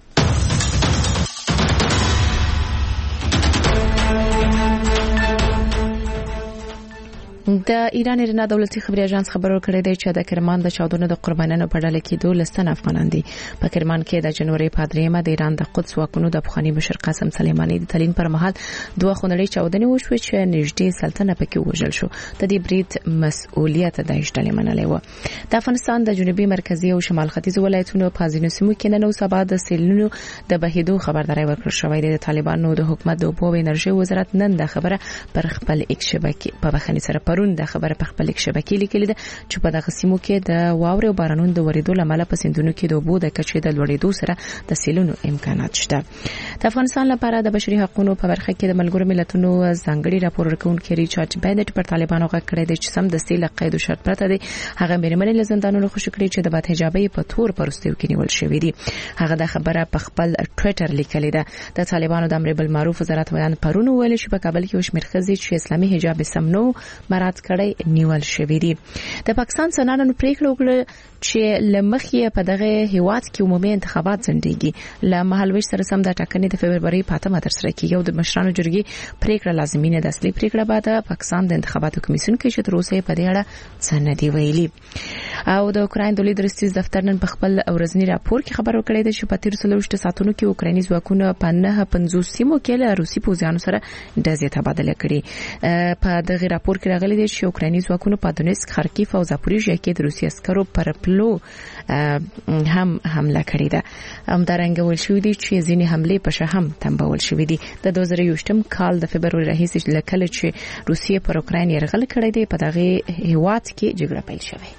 د ایران ایرنا دولتي خبري اژانس خبر ورکړی دی چې د کرمان د چاودنو د قربانیانو په ډله کې 12 افغانان دي. په کرمان کې د جنوري په 3مه د ایران د قدس واکونو د پخوانی مشر قاسم سلیمانی د تلین پر مهال 2 خونړۍ چاودنې وشوې چې نږدې سلطنه پکې وژل شو. د دې برید مسؤلیت د ډلې منلې و. د افغانستان د جنوبي مرکزی او شمال ختیځ ولایتونو په ځینو سیمو کې نن او سبا د سیلونو د بهیدو خبرداري ورکړل شوې ده. د طالبانو د حکومت د اوبو او انرژي وزارت نن د خبره پر خپل ایکس شبکې په بخښنې سره د خبره په خپل شبکې لیکلې ده چې په دغه سیمو کې د واورې او بارانونو د ورېدو لامل په سیندونو کې د اوبو د کچې د لوړېدو سره د سیلونو امکانات شته. د افغانستان لپاره د بشري حقوقو په برخه کې د ملګرو ملتونو ځانګړي راپور ورکونکي ریچارډ بایډن پر طالبانو غږ کړی دی چې سم د سیل قید او شرط پرته دی. هغه مېرمنې له زندانونو خوشی کړي چې د بد حجابي په تور پرستیو کې نیول شوې دي. هغه د خبره په خپل ټوئیټر لیکلې ده. د طالبانو د امر بالمعروف وزارت ویان پرونه ویل چې په کابل کې وشمیر خزي چې اسلامي حجاب سم نو مراد کړي نیول شوې دي. د پاکستان سنانو پریکړه وکړه چې لمخې په دغه هیواد کې عمومي انتخابات ځنډيږي. ل مهالويش سره سم د ټاکنې د فبرवरी 5 تر سره کیږي او د مشرانو جرګې پریکړه لازمي نه ده. اصلي پریکړه بعد پاکستان د انتخاباتو کمیسیون کې چې تر اوسه په دې اړه څه نه دی ویلي. او د اوکراین د لیدر ستیز دفتر نن په خپل ورځنی راپور کې خبر ورکړی دی چې په 13 ساعتونو کې اوکرایني ځواکونه په 950 سیمو کې له روسي پوځیانو سره ډزې تبادله کړې. په دغه راپور کې راغلي دی چې اوکرایني ځواکونه په دونیسک، خارکیف او زاپوریژیا کې د روسي عسکرو پر پلو هم حمله کړې ده. همدارنګه ویل شوی دی چې ځینې حملې په شهم تنبول شوې دي. د 2020 کال د فبرवरी راهیسې لکه چې روسیه پر اوکراین یرغل کړی دی په دغه هیواد کې جګړه پیل شوه.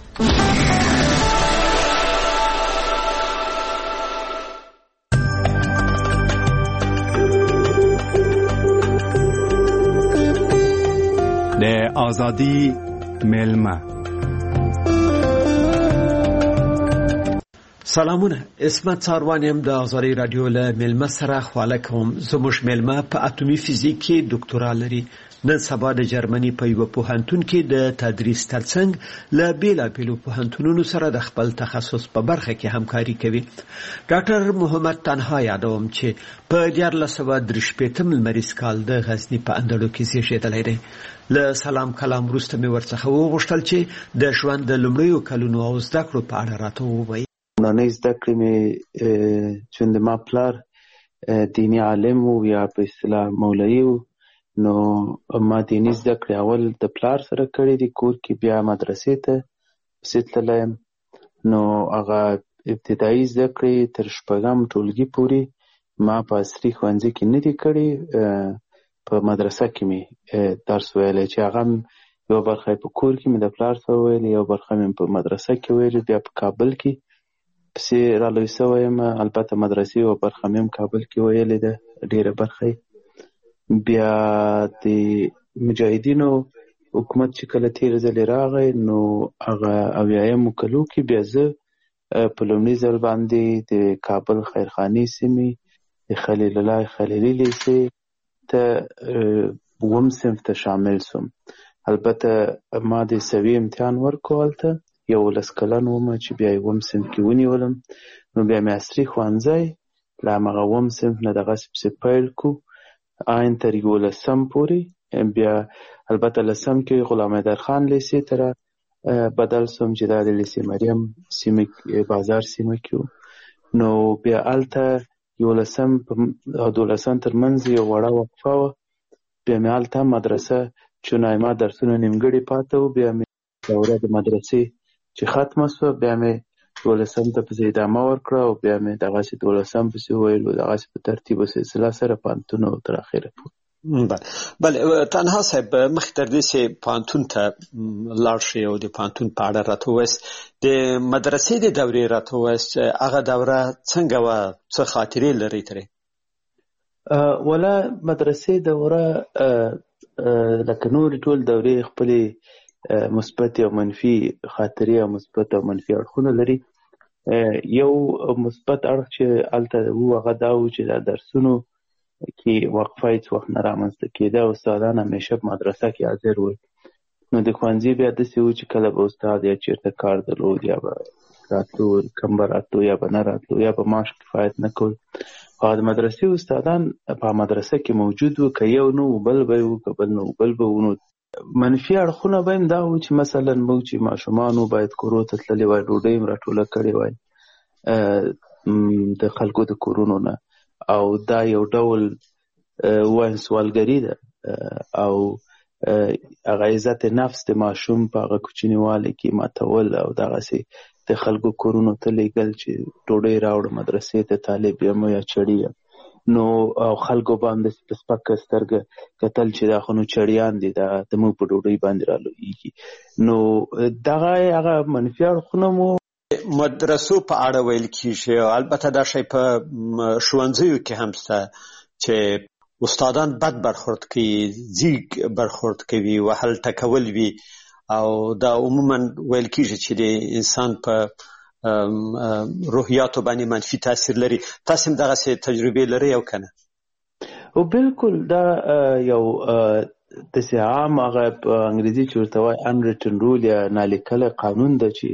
د ازادي ملما. سلامونه، اسمت څاروانیم د ازادي رادیو له ملما سره خواله کوم. زموږ ملما په اټومي فزیک کې ډاکټورا لري. نن سبا د جرمني په یو پوهنتون کې د تدریس ترڅنګ له بیلابیلو پوهنتونونو سره د خپل تخصص په برخه کې همکاري کوي. ډاکټر محمد تنها یادوم چې په 1983 لمریز کال د غزنی په اندړو کې زیږیدلی دی. له سلام کلام وروسته مې ورڅخه وغوښتل چې د ژوند د لومړیو کلونو او زده کړو په اړه راته ووایي. لومړنۍ زده کړې مې چې د ما پلار دیني عالم و یا په اصطلاح مولوي و، نو ما دیني زده کړې اول د پلار سره کړې دي کور کې، بیا مدرسې ته پسې تللی یم. نو هغه ابتدایي زده کړې تر 6م ټولګي پورې ما په عصري ښوونځي کې نه دي کړې. په مدرسه کې مې درس ویلی چې هغه یو برخه په کور کې مې د پلار سره ویلې، یو برخه مې په مدرسه کې ویلې، بیا په کابل کې پسې رالوی سوی یم. البته مدرسې یو برخه مې هم کابل کې ویلې ده، ډېره برخه. بیا د مجاهدینو حکومت چې کله تیر ځلې راغی نو هغه 80مو کلو کې بیا زه په لومړي ځل باندې د کابل خیرخانې سیمې د خلیل الله خلیلي لیسې ته 2م صنف ته شامل سوم. البته ما د سوي امتحان ورکو هلته 11 کلن وم چې بیا 1م صنف کې ونیولم. نو بیا مې عصري ښوونځی له همغه 1م صنف نه دغسې پسې پیل کو آین تر 11م پورې. بیا البته 10م کې غلام حیدرخان لیسې ته بدل سوم چې دا د لیسې مریم سیمه بازار سیمه کې و. نو بیا هلته 11م او 12م ترمنځ یو وړه وقفه وه. بیا مې هلته مدرسه چونای ما درسونه نیمګړي پاته و. بیا مې دوره د مدرسې چې ختمه سوه بیا مې 12م ته پسې ادامه ورکړه او بیا مې دغسې 12م پسې وویل دغسې په ترتیب و سلسله سره پوهنتون او تر اخره پورې. بله تنها صاحب، مخکې تر دې چې پوهنتون ته لاړ شئ او د پوهنتون په اړه راته ووایاست، د مدرسې د دورې راته ووایاست، هغه دوره څنګه وه، څه خاطرې لرئ ترې؟ ولا مدرسې دوره لکه نورې ټول دورې خپلې مثبت او منفي خاطرې او مثبت او منفي اړخونه لري. یو مثبت اړخ چې هلته و هغه دا و چې د درسونو کې وقفه هیڅ وخت نه رامنځته کېده. استادان همیشه په مدرسه کې حاضر ول. نو د ښوونځي بیا داسې و چې کله به استاد یا چېرته کار درلود یا به راتلو، کم به راتلو یا به نه راتلو یا به معاش کفایت نه کول. او د مدرسې استادان په مدرسه کې موجود و، که یو نه و بل به و، که بل نه و بل به و. نو منفي اړخونه به هم دا و چې مثلا موږ چې ماشومان و باید کورو ته تللي وای، ډوډۍ هم راټوله کړې وای د خلکو د کورونو نه، او دا یو ډول وایم سوالګري ده او هغه عزت نفس د ماشوم په هغه کوچنیوالي کې ماتول او دغسې د خلکو کورونو ته لیږل چې ډوډۍ راوړه مدرسې ته، طالب یم یا چړي یم. نو او خلکو به هم داسې په سپکه سترګه کتل چې دا خو نو چړیان دي، دا زموږ په ډوډۍ باندې رالویږي. نو دغه هغه منفي اړخونه مو مدرسو په اړه ویل کېږي. البته دا شی په ښوونځیو کې هم شته چې استادان بد برخورد کوي، ځیږ برخورد کوي، وهل ټکول وي، او دا عموما ویل کېږي چې د انسان په روحیاتو باندې منفي تاثیر لري. تاسو هم دغسې تجربې لرئ او که نه؟ او بالکل دا یو داسې عام هغه په انګریزي چې ورته وایي unwritten rule یا نالیکلی قانون ده چې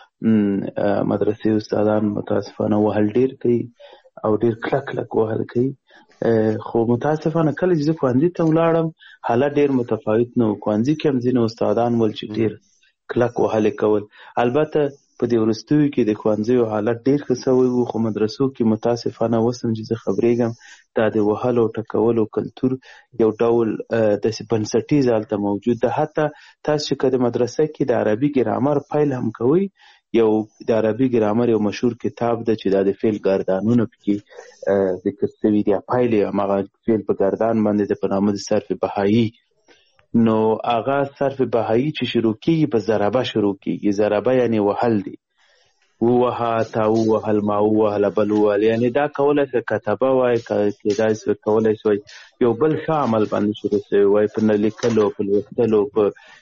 مدرسې استادان متاسفانه وهل ډېر کوي او ډېر کلک وهل کوي. خو متاسفانه کله چې زه ښوونځي ته ولاړم حالت ډېر متفاوت نه و. ښوونځي کې هم ځینې استادان ول چې ډېر کلک وهلې کول. البته په دې وروستیو کې د ښوونځیو حالت ډېر ښه سوی و، خو مدرسو کې متاسفانه اوس هم چې زه خبرېږم دا د وهلو ټکولو کلتور یو ډول داسې بنسټیز هلته موجود ده. حتی تاسو چې که د مدرسه کې د عربي ګرامر پیل هم کوئ، یو د عربي ګرامر یو مشهور کتاب ده چې دا د فعل ګردانونه پکې ذکر شوي دي. پیل یې هماغه فعل په ګردان باندې د په نامه د صرف بهایي. نو هغه صرف بهایي چې شروع کېږي په ضربه شروع کېږي. ضربه یعنې وهل دی. ووهه، تا ووهل، ما ووهله، بل ووهل. یعنې دا کولی شي کتبه وای، کېدای شي کولی شي یو بل ښه عمل باندې شروع شوی وای، په نه لیکلو، په لوستلو، په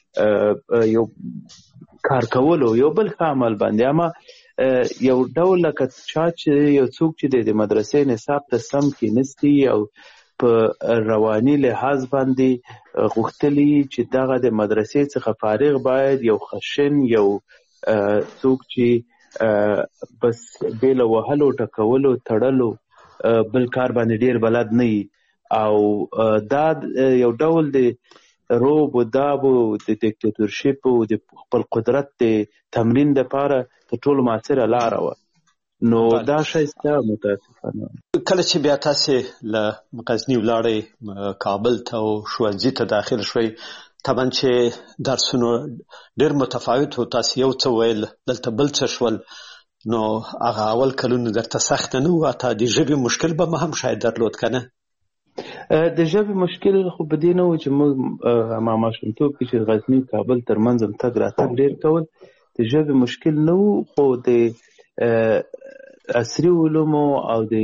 یو کار کولو، یو بل ښه عمل باندې. اما یو ډول لکه چا چې یو څوک چې د مدرسې نصاب ته سم کېنستی او په رواني لحاظ باندې غوښتلي چې دغه د مدرسې څخه فارغ باید یو خشن، یو څوک چې بس بې له وهلو، ټکولو، تړلو بل کار باندې ډېر بلد نه وي. او دا یو ډول د روب و داب و د دیکتاتورشپ و د خپل قدرت د تمرین دپاره تر ټولو مؤثره لاره وه. نو دا شی سته متاسفانه. کله چې بیا تاسې له غزني ولاړئ کابل ته او ښوونځي ته داخل شوئ، طبعا چې درسونه ډېر متفاوت و، تاسې یو څه ویل، دلته بل څه شول. نو هغه اول کلونه درته سخته نه وه؟ حتی د ژبې مشکل به هم شاید درلود که نه؟ د ژبې مشکل خو په دې نه و چې موږ ما ماشومتوب کې چې غزني کابل ترمنځ هم تګ راتګ ډېر کول، د ژبې مشکل نه و. خو د عصري علومو او د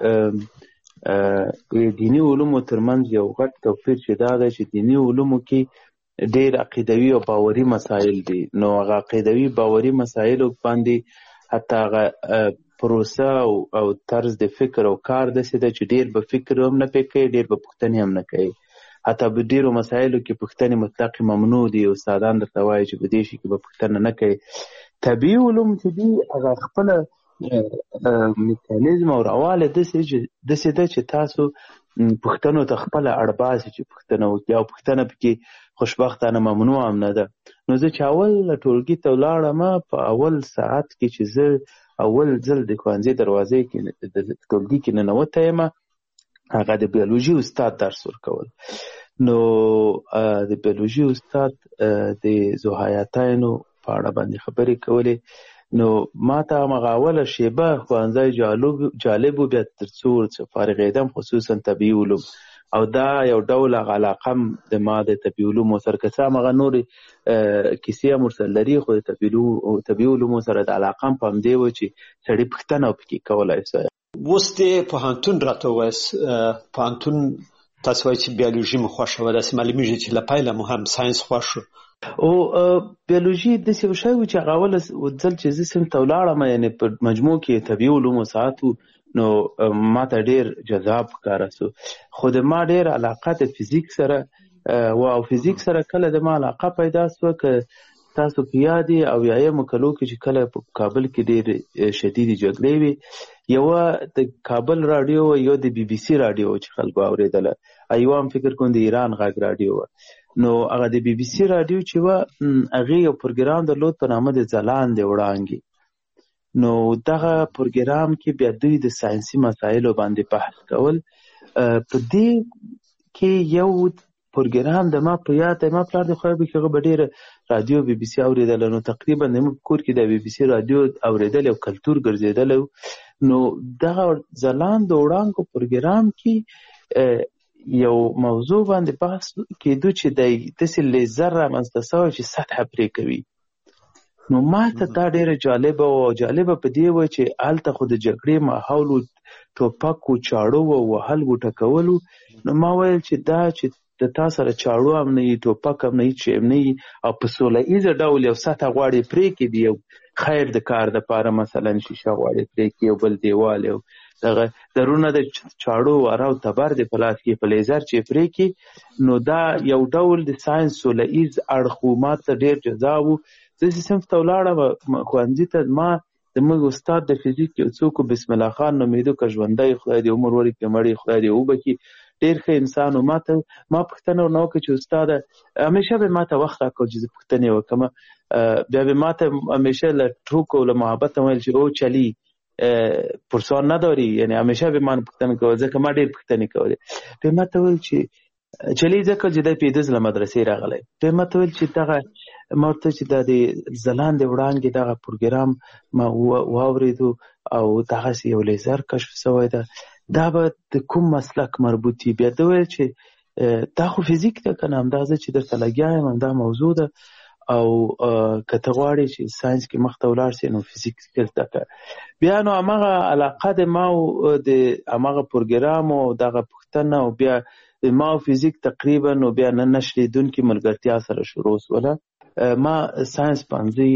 دیني علومو ترمنځ یو غټ توپیر چې دا ده چې دیني علومو کې ډېر عقیدوي او باوري مسایل دي. نو هغه عقیدوي باوري مسایلو باندې حتی هغه پروسه او طرز د فکر او کار داسې ده چې ډېر به فکر هم نه پې کوي، ډېر به پوښتنې هم نه کوي. حتی په ډېرو مسایلو کې پوښتنې مطلق ممنوع دي. استادان درته وایي چې په دې شي کې به پوښتنه نه کوي. طبیعي علوم چې دي هغه خپله میکانیزم او رواله داسې ده چې تاسو پوښتنو ته خپله اړ باسي چې پوښتنه وکړي، او پوښتنه پکې خوشبختانه ممنوع هم نه ده. نو زه چې اول ټولګي ته ولاړم، په اول ساعت کې چې زه اول ځل د ښوونځي دروازې کې د ټولګي کې ننوتی یم، هغه د بیولوژي استاد درس ورکول. نو د بیولوژي استاد د ذوحیاتینو په اړه باندې خبرې کولې. نو ما ته همغه اوله شیبه ښوونځی جالب و، بیا تر څو فارغېدم خصوصا طبیعي علوم، او دا یو ډول هغه علاقه هم د ما د طبیعي علومو سره، که څه هم هغه نورې کیسې هم ورسره لري، خو د طبیعي علومو سره د علاقه هم په همدې وه چې سړي پوښتنه پکې کولی شي. اوس د پوهنتون راته ووایاست، پوهنتون تاسو وایئ چې بیولوژي مو خوښه وه، داسې معلومېږي چې له پیله مو هم ساینس خوښ و. او بیولوژي د څه شی چې هغه ول ځل چې زسم تولاړه یعنی په مجموع کې طبيعي علوم ساعتو نو ما ته ډیر جذاب ښکاره سو خو د ما ډیر علاقه د فزیک سره او فزیک سره کله د ما علاقه پیدا سو ک تاسو په یادي او یایم کلو کې چې کله په کابل کې ډیر شدید جګړې وي یو د کابل رادیو یو د بي بي سي رادیو چې خلکو اوریدل ایوام فکر کوم د ایران غږ رادیو نو هغه د بي بي سي رادیو چې و هغه یو پروګرام درلود په نامه د ځلان د وړانګي نو دغه پروګرام کې بیا دوی د ساينسي مسایلو باندې بحث کول په دې کې یو پروګرام د ما په یاد ما پلار د خو به کې ډېر رادیو بي بي سي اوریدل نو تقریبا د کور کې د بي بي سي رادیو اوریدل او کلچر ګرځیدل نو دغه ځلان د وړانګو پروګرام کې یو موضوع باندې بحث کېدو چې د تسل لیزر رامنځته شوی چې سطح پرې کوي نو ما ته دا ډېره جالبه په دې و چې هلته خو د جګړې ماحول ټوپک و چاړو و وهل و ټکولو نو ما ویل چې دا چې د تا سره چاړو هم نه وي ټوپک هم نه وي چې هم نه وي او په سوله ایزه ډول یو سطح غواړې پرې کړي یو خیر د کار دپاره مثلا شیشه غواړې پرې کړي یو بل دیوال یو دغه درونه د چاړو واره او تبر د په لاس کې په لیزر چې پرې کړي نو دا یو ډول د ساینس سوله ایز اړخ و ما ته ډېر جذاب و زه صنف ته ولاړم ښوونځي ته ما د موږ استاد د فزیک یو څوک بسم الله خان نومېده که ژوندی خدای دې عمر ورکړي مړی خدای دې وبخي ډېر ښه انسان و ما پوښتنه ورنه وکړه چې استاده همیشه به ما ته وخت راکړو چې زه پوښتنې وکړم بیا به ما ته همیشه له ټوک او له محبت ویل چې او چلی پرسان نداری یعنی همیشه به ما پوښتنه کوله ځکه ما ډېر پوښتنې کولې بیا ما ته ویل چې چلی ځکه چې دی پیدز له مدرسې راغلی بیا ما ته ویل چې دغه ما ورته چې دا د ځلان د وړانګې دغه پروګرام ما واورېدو او دغسې یو لیزر کشف شوی ده دا به د کوم مسلک مربوط وي بیا ده ویل چې دا خو فزیک ده که نه همدا زه چې درته لګیا یم همدا موضوع ده او که ته غواړې چې ساینس کې مخته ولاړ سې نو فزیک زده کړه بیا نو هماغه علاقه د ما د هماغه پروګرام او دغه پوښتنه او بیا د ما فزیک تقریبا نو بیا نه نشلیدونکې ملګرتیا سره شروع شوله ما ساینس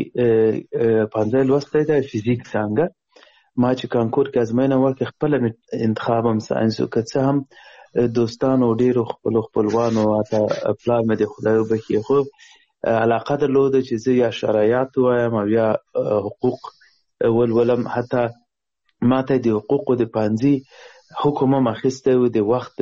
پنځه لوستی دی فزیک څنګه ما چې کانکور کې ازموینه وکړه خپله انتخاب هم ساینس و که څه هم دوستانو ډېرو خپلوانو حتی پلار مې د خدای وبخي خو علاقه درلوده چې زه یا شرایط وایم او یا حقوق ولولم حتی ما ته د حقوقو د پانځي حکم هم اخیستی و د وخت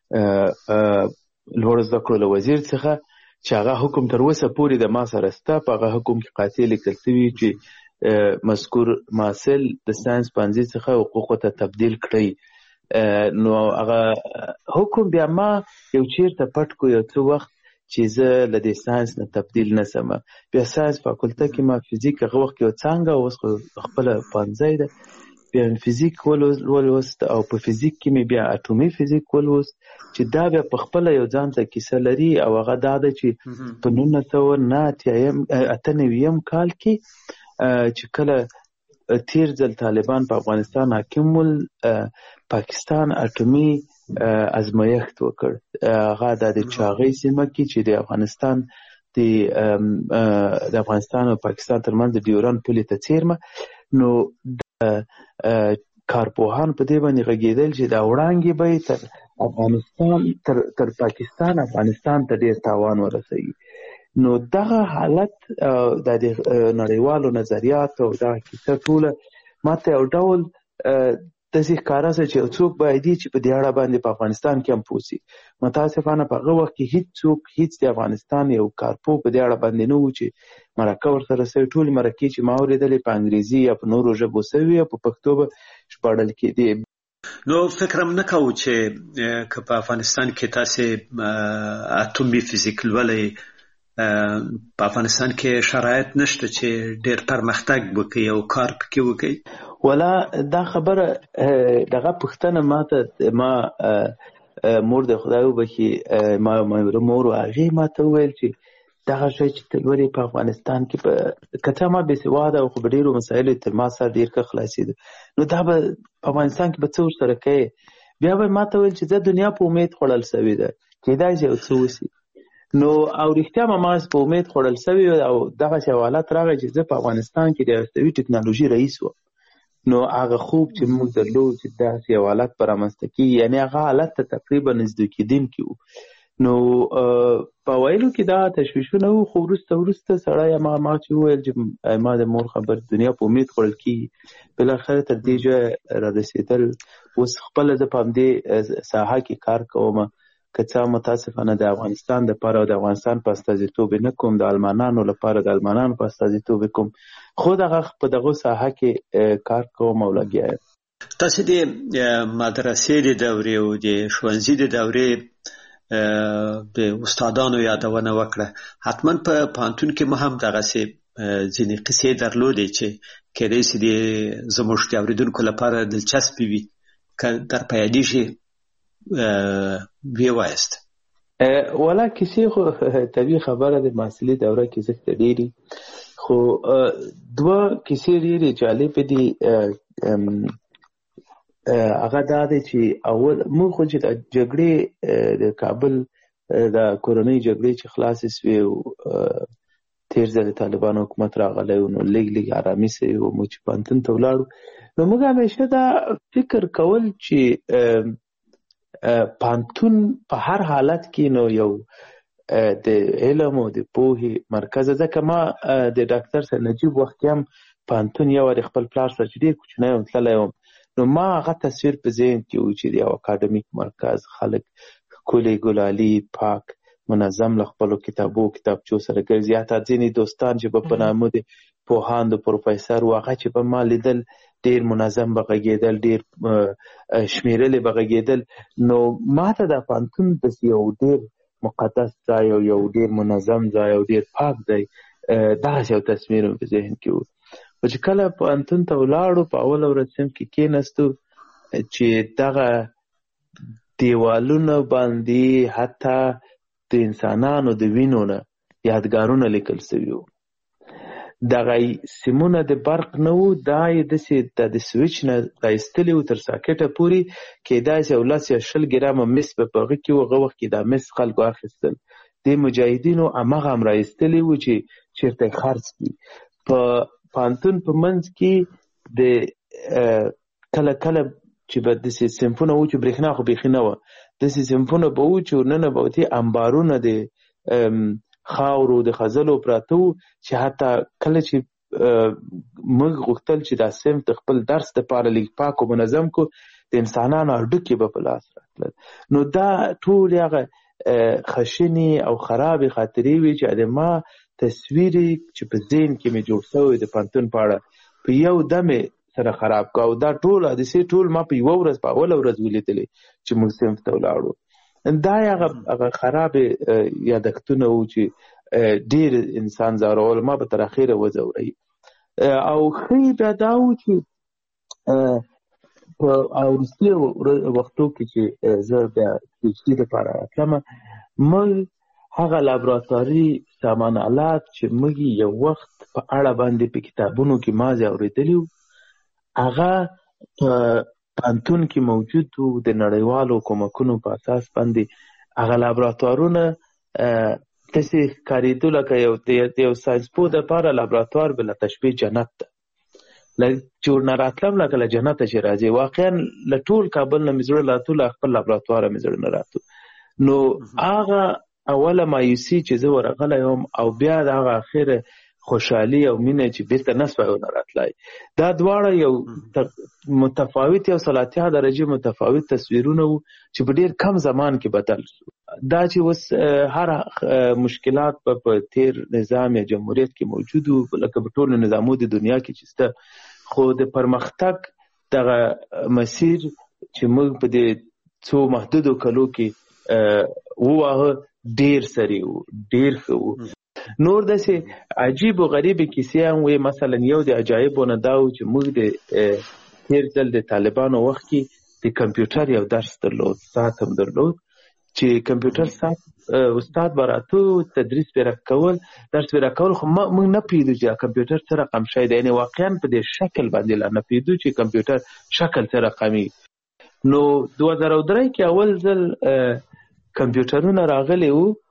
لوړ زده کړو له وزیر څخه چې هغه حکم تر اوسه پورې د ما سره شته په هغه حکم کې قاطع لیکل شوي چې مذکور محصل د ساینس پانځي څخه حقوقو ته تبدیل کړئ نو هغه حکم بیا ما یو چیرته پټ کو یو څه وخت چې زه له دې ساینس نه تبدیل نه سم بیا ساینس فاکولته کې ما فزیک هغه وخت یو څانګه اوس خپله پانځی ده بیا فزیک ولوست او په فزیک کې مې بیا اټومي فزیک ولوست چې دا بیا په خپله یو ځان ته کیسه لري او هغه دا ده چې په 1998 کال کې چې کله تیر ځل طالبان په افغانستان حاکم ول پاکستان اټومي ازمایښت وکړ هغه د چاغۍ سیمه کې چې د افغانستان د افغانستان او پاکستان ترمنځ د ډیورند پولې ته څیرمه نو کارپوهان په دې باندې غږېدل چې دا وړانګې به تر افغانستان تر پاکستان افغانستان ته ډېر تاوان ورسوي نو دغه حالت د نړیوالو نظریاتو او دغه کیسه ټوله ماته یو ډول داسې ښکاره شوه چې یو څوک باید چې په دې اړه باندې په افغانستان کې هم پوه شي متاسفانه په هغه وخت کې هیڅ د افغانستان یو کارپو په دې اړه باندې نه و چې مرکه ورسره شوې ټولې مرکې چې ما اورېدلې په انګریزي یا په نورو ژبو شوي او په پښتو به ژباړل کېدې نو فکر هم نه کوو چې که په افغانستان کې تاسې اټومي فزیک لولئ په افغانستان کې شرایط نشته چې ډېر پرمختګ وکړي او کار پکې وکړي ولا دا خبره دغه پوښتنه ما مور د خدای وبخي ما مور هغې ما ته وویل چې دغه شی چې ته لولې په افغانستان کې که څه ما بېسواده او خو په ډېرو مسایلو تر ما سره ډېر ښه خلاصېده نو دا به په افغانستان کې به څه ورسره کوې بیا به ما ته ویل چې زه دنیا په امید خوړل شوې ده کېدای شي یو څه وشي نو او رښتیا ماز په امید خوړل شوی او دغه حالت راغی چې زه په افغانستان کې د استوي ټکنالوژي رئیس وم. نو هغه خوب چې موږ درلود چې داسې یو حالت به رامنځته کېږي، یعنې هغه حالت ته تقریبا نږدې کېدونکي وو. نو په ویلو کې دا تشویشونه وو، خو وروسته سړی ما چې وویل چې ما د مور خبر دنیا په امید خوړل کېږي، بالاخره تر دې ځایه رارسېدل. اوس خپله زه په همدې ساحه کې کار کوم، که څه متاسفانه د افغانستان دپاره او د افغانستان په استازیتوب نه کوم، د المانانو لپاره د المانانو په استازیتوب کوم، خو په دغه ساحه کې کار کوم او لګیا یم. تاسو د مدرسې د دورې او د ښوونځي د دورې د استادانو یادونه وکړه. حتما په پوهنتون کې مو هم دغسې ځینې قصې درلودې چې کېدای شي زموږ د اورېدونکو لپاره دلچسپې وي، که در په یادېږي ویې وایاست. والا کیسې خو طبیعي خبره د محصلي دوره کې زښته ډېرې، خو دوه کیسې ډېرې جالبې دي. هغه دا دی چې اول موږ خو چې د جګړې د کابل د کورنۍ جګړې چې خلاصې سوې او تېر ځل د طالبانو حکومت راغلی و، نو لږ ارامي سوې و، موږ چې پوهنتون ته ولاړو، نو موږ همیشه دا فکر کول چې پوهنتون په هر حالت کې نو یو د علم او د پوهې مرکز. ځکه ما د ډاکټر سید نجیب وخت کې هم پوهنتون یو وارې خپل پلار سره چې ډېر کوچنی وم تللی وم، نو ما هغه تصویر په ذهن کې و چې د یو اکاډمیک مرکز، خلک ښکلي ګلالي پاک منظم له خپلو کتابچو سره ګرځي. حتی ځینې دوستان چې به په نامه د پوهاند د پروفیسر و، هغه چې به ما لیدل ډېر منظم به غږېدل، ډېر شمېرلې به غږېدل. نو ما ته دا پوهنتون داسې یو ډېر مقدس ځای او یو ډېر منظم ځای او ډېر پاک ځای، دغسې یو تصویر مې په ذهن کې و. خو چې کله پوهنتون ته ولاړو، په اوله ورځ صنف کې کېناستو، چې دغه دیوالونه باندې حتی د انسانانو د وینو نه یادګارونه لیکل سوي وو. دغه سیمونه د برق نه وو، دا یې داسې د سویچ نه رایستلي وو تر ساکټه پورې، کېدای شي 10 یا 20 ګرامه مس به په هغه کې و. هغه وخت کې دا مس خلکو اخیستل، د مجاهدینو هماغه هم رایستلي وو چې چېرته یې خرڅ کړي. په پوهنتون په منځ کې د کله چې به داسې صنفونه وو چې برېښنا خو بیخي نه وه، داسې صنفونه به وو چې ورننه به ورته انبارونه د خاورو د خځلو پراته وو، چې حتی کله چې موږ غوښتل چې دا صنف د خپل درس دپاره لږ پاک او منظم کو، د انسانانو هډوکي به په لاس راتلل. نو دا ټولې هغه خشنې او خرابې خاطرې وې چې د ما تصویر چې په ذهن کې مې جوړ شوی د پوهنتون په اړه په یو دم سره خراب کا. او دا ټول حادثې ټول ما په یوه ورځ، په اوله ورځ ولیدلې چې موږ صنف ته ولاړو. دا هغه خراب یادښتونه وو چې ډېر انسان ځورول، ما به تر اخره وځوروي. او ښه بیا دا وو چې په وروستي وختو کې چې زه بیا پی ایچ ډي لپاره راتلم، موږ هغه لابراتواري سامان آلات چې موږ یو وخت په اړه باندې په کتابونو کې مازې اورېدلي وو، هغه په پوهنتون کې موجود وو. د نړیوالو کومکونو په اساس باندې هغه لابراتوارونه داسې ښکارېدو لکه د یو ساینسپوه دپاره لابراتوار بله تشبیه جنت ده. چې ورنه راتلم لکه له جنته چې راځې. واقعا له ټول کابل نه مې زړه راتو، له خپل لابراتواره مې زړه نه راتو. نو هغه اوله مایوسي چې زه ورغلی وم، او بیا د هغه اخره خوشحالي او مینه چې بیرته نه سوی ونه راتلی، دا دواړه یو متفاوت، یو 30 درجې متفاوت تصویرونه وو چې په ډېر کم زمان کې بدل شو. دا چې اوس هر مشکلات په تیر نظام یا جمهوریت کې موجود وو، لکه په ټولو نظامو د دنیا کې چې شته، خو د پرمختګ دغه مسیر چې موږ په دې څو محدودو کلو کې وواهه ډېر سریع وو، ډېر ښه وو. نور داسې عجیب و غریبې کیسې هم وې. مثلا یو د عجایبو نه دا و چې موږ د تېر ځل د طالبانو وخت کې د کمپیوټر یو درس درلود، ساعت هم درلود، چې کمپیوټر ساعت استاد به راتو تدریس به راکول، درس به راکول، خو موږ نه پوهېدو چې کمپیوټر څه رقم شی دی. یعنې واقعا په دې شکل باندې لا نه پوهېدو چې کمپیوټر شکل څه رقمي. نو 2003 کې اول ځل کمپیوټرونه راغلي وو،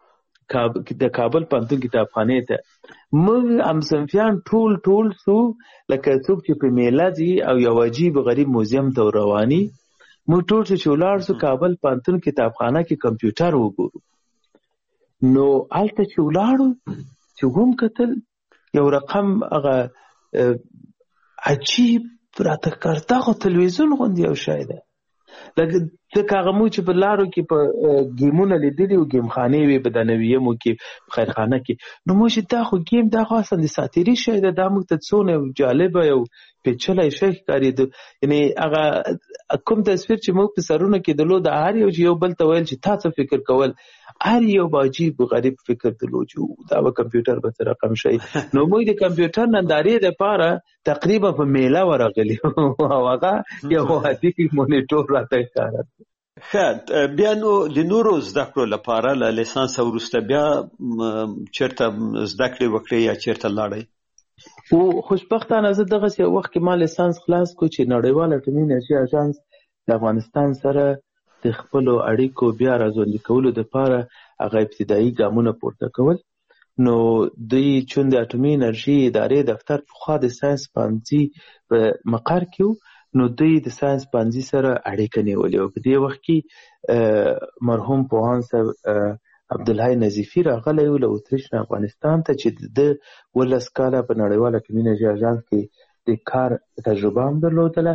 د کابل پوهنتون کتابخانې ته موږ همصنفیان ټول سو لکه څوک چې په میله ځي او یو عجیب غریب موزیم ته رواني موږ ټول چې ولاړ سو کابل پوهنتون کتابخانه کې کمپیوټر وګورو نو هلته چې ولاړو چې هم کتل یو رقم هغه عجیب راته کار دغه تلویزیون غوندې یو شی ده لکه هغه مو چې په لارو کې په ګیمونه لیدلي او ګیمخانې وي په دنویمو کې خیرخانه کې نو مو چې دا خو ګیم دا خو اصلا د ساتیري شی ده دا موږ ته څونه جالبه یو پیچلی شی ښکارېده یعنې هغه کوم تصویر چې موږ په سرونه کې درلود د هر یو چې یو بل ته ویل چې تا څه فکر کول هر یو به عجیب غریب فکر درلود چې دا به کمپیوټر به څه رقم شي نو موږ د کمپیوټر نندارې دپاره تقریبا په میله ورغلي او هغه یو عادي مونیټور راته ښکاره ښه بیا نو د نورو زده کړو لپاره له لیسانس وروسته بیا چېرته زده کړې وکړې یا چېرته لاړئ خو خوشبختانه زه دغسې یو وخت کې ما لیسانس خلاص کړو چې نړیوال اټومي انرژي اژانس د افغانستان سره د خپلو اړیکو بیا راژوندي کولو دپاره هغه ابتدایي ګامونه پورته کول نو دوی چون د اټومي انرژي ادارې دفتر پخوا د ساینس پوهنځي په مقر کې نو دوی د ساینس پوهنځي سره اړیکه نیولې وه په دې وخت کې مرحوم پوهاند صاحب عبدالحی نظیفي راغلی و له اتریش نه افغانستان ته چې د 12 کاله په نړیوال اټومي انرژي اژانس کې د کار تجربه هم درلودله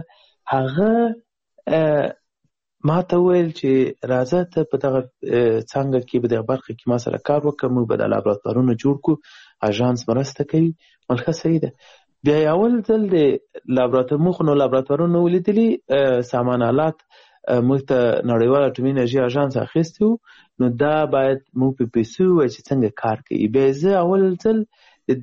هغه ما ته وویل چې راځه ته په دغه څانګه کې په دغه برخه کې ما سره کار وکړه موږ به دا لابراتوارونه جوړ کړو اژانس مرسته کوي ښه صحیح ده بیا یې اول ځل د موږ نو لابراتوارونه ولیدلي سامان آلات موږ ته نړیوال اټومي انرژي اژانس اخیستی وو نو دا باید موږ په پیسو ووایو چې څنګه کار کوي بیا زه اول ځل د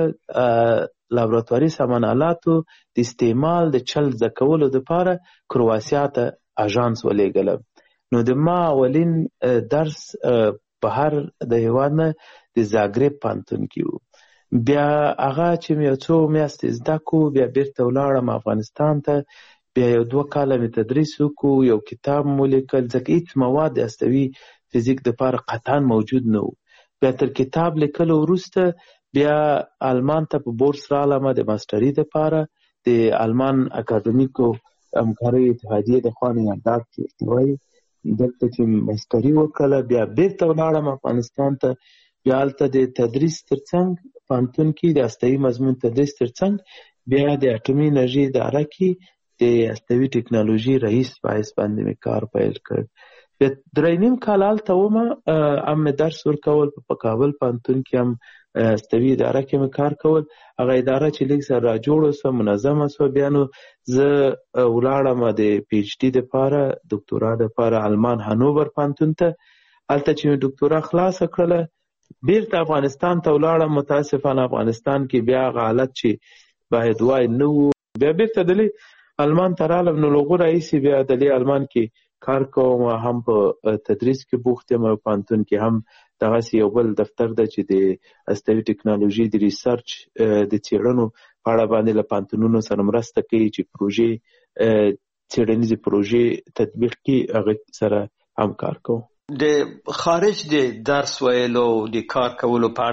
دغه لابراتواري سامان آلاتو د استعمال د چل زده کولو دپاره کرواسیا ته اژانس ولېږلم نو د ما اولین درس بهر د هېواد نه د زاګرب پوهنتون کې وو بیا هغه چې مې یو څو میاشتې زده کړو بیا بیرته ولاړم افغانستان ته بیا یو 2 کاله مې تدریس وکړو یو کتاب مو لیکل ځکه هېڅ مواد د هستوي فزیک دپاره قطعا موجود نه و بیا تر کتاب لیکلو وروسته بیا آلمان ته په بورس رالم د ماسټري دپاره د آلمان اکاډمیکو همکارۍ اتحادیې د خوا نه یاداک چې وایي دلته چې ماسټري وکړله بیا بیرته ولاړم افغانستان ته بیا هلته د تدریس ترڅنګ پوهنتون کې د هستوي مضمون تدریس ترڅنګ بیا د اټومي انرژي اداره کې د هستوي ټکنالوژي رئیس په حیث باندې مې کار پیل کړ بیا 3.5 کال هلته ومه هم مې درس ورکول په کابل پوهنتون کې هم هستوي اداره کې مې کار کول هغه اداره چې لږ سره راجوړه سوه منظمه سوه بیا نو زه ولاړم د پی ایچ ډي دپاره دکتورا دپاره آلمان هانوور پوهنتون ته هلته چې مې دکتورا خلاصه کړله بیرته افغانستان ته ولاړم متاسفانه افغانستان کې بیا هغه حالت چې باید وای نه و بیا بیرته دلې آلمان ته رالم نو له هغو راهیسې بیا دلې آلمان کې کار کوم هم په تدریس کې بوخت یم پوهنتون کې هم دغسې یو بل دفتر ده چې د هستوي ټکنالوژي د ریسرچ د څېړنو په اړه باندې له پوهنتونونو سره مرسته کوي چې پروژې څېړنیزې پروژې تطبیق کړي هغه سره هم کار کوم د خارج د درس ویلو د کار کولو په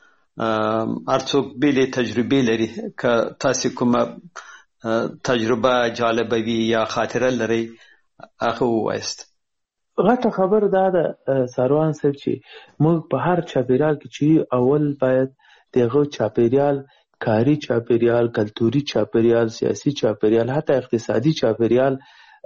اړه هر څوک بېلې تجربې لري که تاسې کومه تجربه جالبه وي یا خاطره لرئ هغه ووایست غټه خبر دا ده ساروان صاحب چې موږ په هر چاپیریال کې چې اول باید د هغه چاپیریال کاري چاپیریال کلتوري چاپیریال سیاسي چاپیریال حتی اقتصادي چاپیریال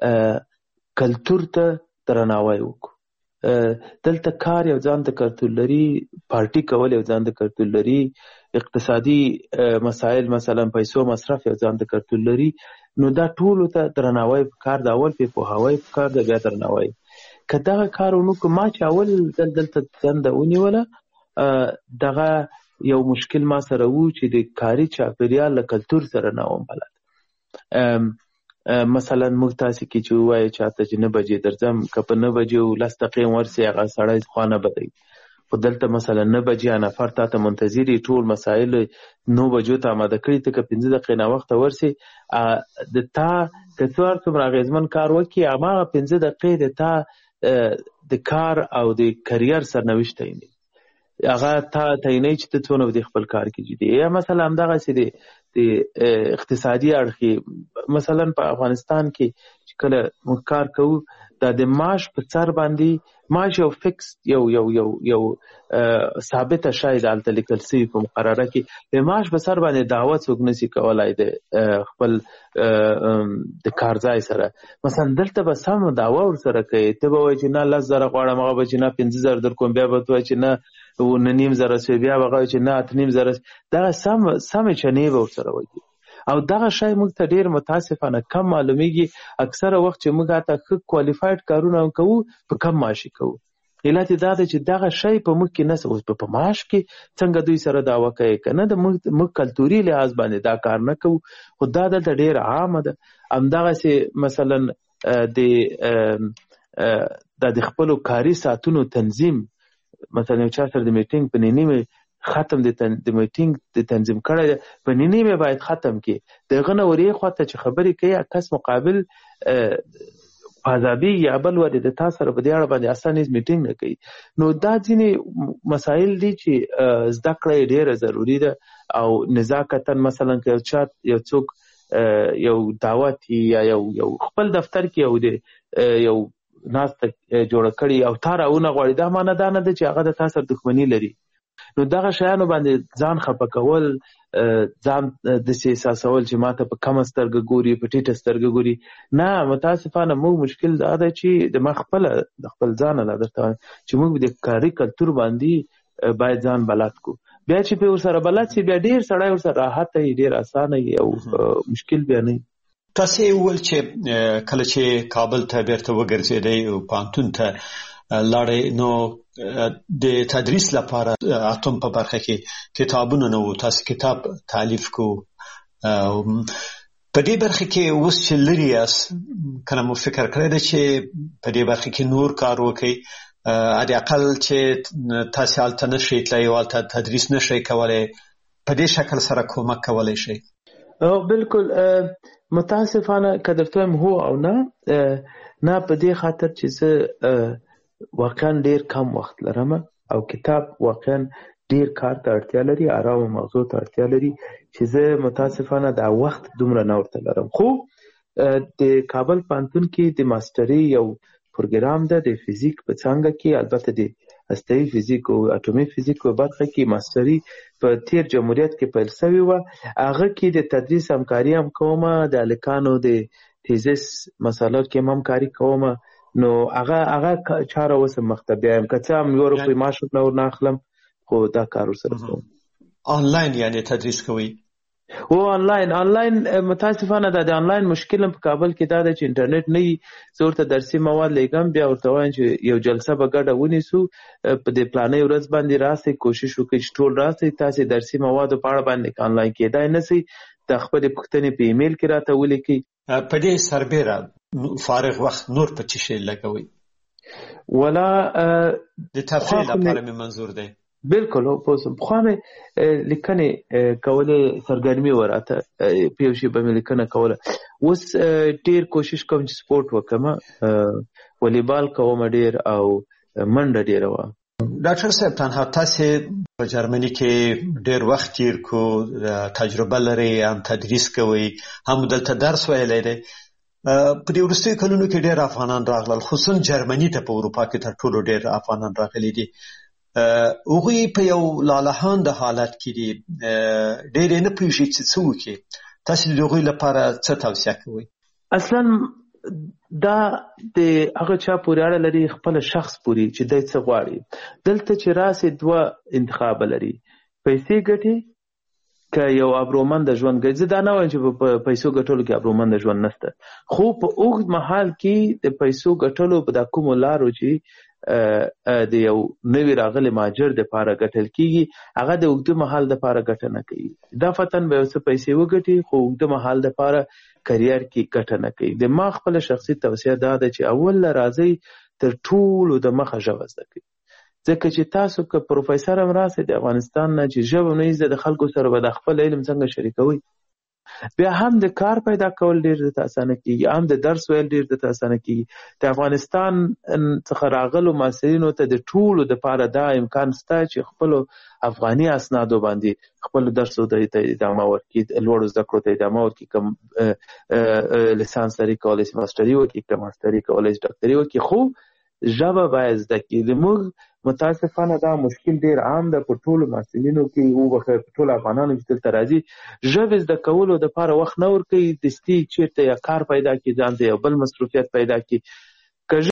کلتور ته درناوی وکړو دلته کار یو ځان ته کلتور لري پارټي کول یو ځان ته کلتور لري اقتصادي مسایل مثلا پیسو مصرف یو ځان ته کلتور لري نو دا ټولو ته درناوی پکار د اول په پوهاوی پکار د بیا درناوی که دغه کار ونکړو ما چې اول دلته دنده ونیوله دغه یو مشکل ما سره و چې د کاري چاپیریال له کلتور سره نه وم بلد مثلا موږ تاسې کې چې ووایو چاته چې 9 بجې درځم که په 9 بجې 10 دقیقې ورسې هغه سړی خوا نه بدوي خو دلته مثلا 9 بجې نفر تا ته منتظر ټول مسایل 9 بجو ته آماده کړي ته که 15 دقیقې ناوخته ورسې د تا که څوار څومره اغېزمن کار وکړي هماغه 15 دقیقې د تا د کار او د کریر سرنوشت دی هغه تعینوي چې ته څونه د خپل کار کې جدي یا مثلا همدغسې د اقتصادي اړخ مثلا په افغانستان کې چې کله موږ کار کوو دا د معاش په سر باندې معاش یو فکس یو ثابته شاید هلته لیکل سوي په مقرره کې د معاش په سر باندې دعوه څوک نشي کولی د خپل د کارځای سره مثلا دلته به سم دعوه ورسره کوي ته به وایي چې نه 10,000 غواړم هغه به چې نه 15,000 درکوم بیا به ته وایي چې نه 9,500 شوي بیا به هغه وایي چې نه 8,500 دغه سمې چنې به ورسره وایي او دغه شی موږ ته ډېر متاسفانه کم معلومیږي اکثره وخت چې موږ هلته ښه کوالفاید کارونه هم کوو په کم معاشي کوو علت یې دا دی چې دغه شی په موږ کې نشته اوس په معاش کې څنګه دوی سره دعوه کوي که نه د موږ کلتوري لحاظ باندې دا کار نه کوو خو دا دلته ډېر عامه ده همدغسې مثلا د خپلو کاري ساعتونو تنظیم مثلا یو چا سره د میټینګ په نیمه ختم د میټینګ د تنظیم کړی دی په نیمه باید ختم کړي دغه نه ورې خواته چې خبرې کوي کس مقابل عذابي یا بل ورې د تا سره په دې اړه باندې اسانه میټینګ نه کوي نو دا ځینې مسایل دي چې زده کړه یې ډېره ضروري ده او نزاکتا مثلا که یو څوک یو دعوت یا یو خپل دفتر کې یو ناسته جوړه کړي او تا راونه غواړي دا معنی دا نه ده چې هغه د تا سره دښمني لري نو دغه شیانو باندې ځان خفه کول ځان داسې احساسول چې ماته په کمه سترګه ګوري په ټیټه سترګه ګوري نه متاسفانه موږ مشکل دا ده چې د خپل ځان لا درته چې موږ د کاري کلتور باندې باید ځان بلد کو بیا چې په ورسره بلد شي بیا ډېر سړی ورسره راحت وي ډېر اسانه وي او مشکل بیا نه تاسې وویل چې کله چې کابل ته بیرته وګرځېدئ او پوهنتون ته لاړئ نو د تدریس لپاره اتم په برخه کې کتابونه نه وو تاسو کتاب تالیف کو په دې برخه کې اوس چې لري یاست کله مو فکر کړی دی چې په دې برخه کې نور کار وکړئ حداقل چې تاسو هلته نشئ تللی او هلته تدریس نشئ کولی په دې شکل سره کومک کولی شئ بالکل متاسفانه که درته وایم هو او نه په دې خاطر چې زه واقعا ډیر کم وخت لرم او کتاب واقعا ډیر کار ته اړتیا لري آرام موضوع ته اړتیا لري چې زه متاسفانه دا وخت دومره نه ورته لرم خو د کابل پوهنتون کې د ماستري یو پروګرام ده د فزیک په څانګه کې البته د هسته‌ایي فزیک او اټومي فزیک په برخه کې ماستري په تیر جمهوریت کې پیل شوې وه هغه کې د تدریس همکاري هم کومه د هلکانو د تیزس مسالو کې هم همکاري کومه نو هغه چاره اوس مخته بیایم که څه هم 1 روپۍ معاش ورنه اخلم خو دا کار ورسره کوم آنلاین یعنی تدریس کوئ و آنلاین متاسفانه دا د آنلاین مشکل په کابل کې دا ده چې انټرنیټ نه وي زه ورته درسي مواد لیږم بیا ورته وایم چې یو جلسه به ګډه ونیسو په دې پلانې ورځ باندې راسئ کوشش وکړئ چې ټول راسئ تاسې درسي موادو په اړه باندې آنلاین کېدای نه سئ د خپلې پوښتنې په ایمیل کې راته ولیکئ په دې سربیره فارغ وخت نور په څه شی لګوئ ولا د تفریح لپاره مې منظور دی بالکل پخوا مې لیکنې کولې سرګرمي وراته په یو شي به مې لیکنه کوله اوس ډېر کوشش کوم چې سپورټ وکړم والیبال کوم ډېر او منډه ډېره وه ډاکټر صاحب تنها تاسې په جرمني کې ډېر وخت تیر کو تجربه لرئ هم تدریس کوئ هم دلته درس ویلی دی په دې وروستیو کلونو کې ډېر افغانان راغلل خصوصا جرمني ته په اروپا کې تر ټولو ډېر افغانان راغلي دي هغوی په یو لالهانده حالت کې دي ډېر یې نه پوهېږي چې څه وکړي تاسې د هغوی لپاره څه توصیه کوئ اصلا دا د هغه چا پورې اړه لري خپل شخص پورې چې دی څه غواړي دلته چې راسې 2 انتخاب لري پیسې ګټي که یو ابرومنده ژوند ګټي زه دا نه وایم چې په پیسو ګټلو کې ابرومنده ژوند نشته خو په اوږد مهال کې د پیسو ګټلو په دا کومو لارو چې د یو نوي راغلي مهاجر دپاره ګټل کېږي هغه د اوږده مهال دپاره ګټه نه کوي دا فتن به یو څه پیسې وګټي خو اوږده مهال دپاره کریر کې ګټه نه کوي د ما خپله شخصي توصیه دا ده چې اول راځئ تر ټولو د مخه ژبه زده کړئ ځکه چې تاسو که پروفیسر هم راسئ د افغانستان نه چې ژبه نه زده د خلکو سره به د خپل علم څنګه شریکوئ بیا هم د کار پیدا کول ډیر د اسانه کیږي، هم د درس ویل ډیر د اسانه کیږي. د افغانستان څخه راغلو محصلینو ته د ټولو د پاره دا امکان شته چې خپل افغاني اسنادو باندې خپل درس ته ادامه ورکړي، لوړ زده کړو ته ادامه ورکړي، کوم لیسانس لري کولای شي ماستري وکړي، کوم ماستري کولای شي ډاکټري وکړي، خو ژبه باید زده کړي. موږ متاسفانه دا مشکل ډیر عام ده په ټولو محصلینو کې، او په ټولو افغانانو چې دلته راځي ژبه زده کولو د پاره وخت نه ورکوي، دستي چیرته یا کار پیدا کړي، ځان ته یو بل مصروفیت پیدا کړي،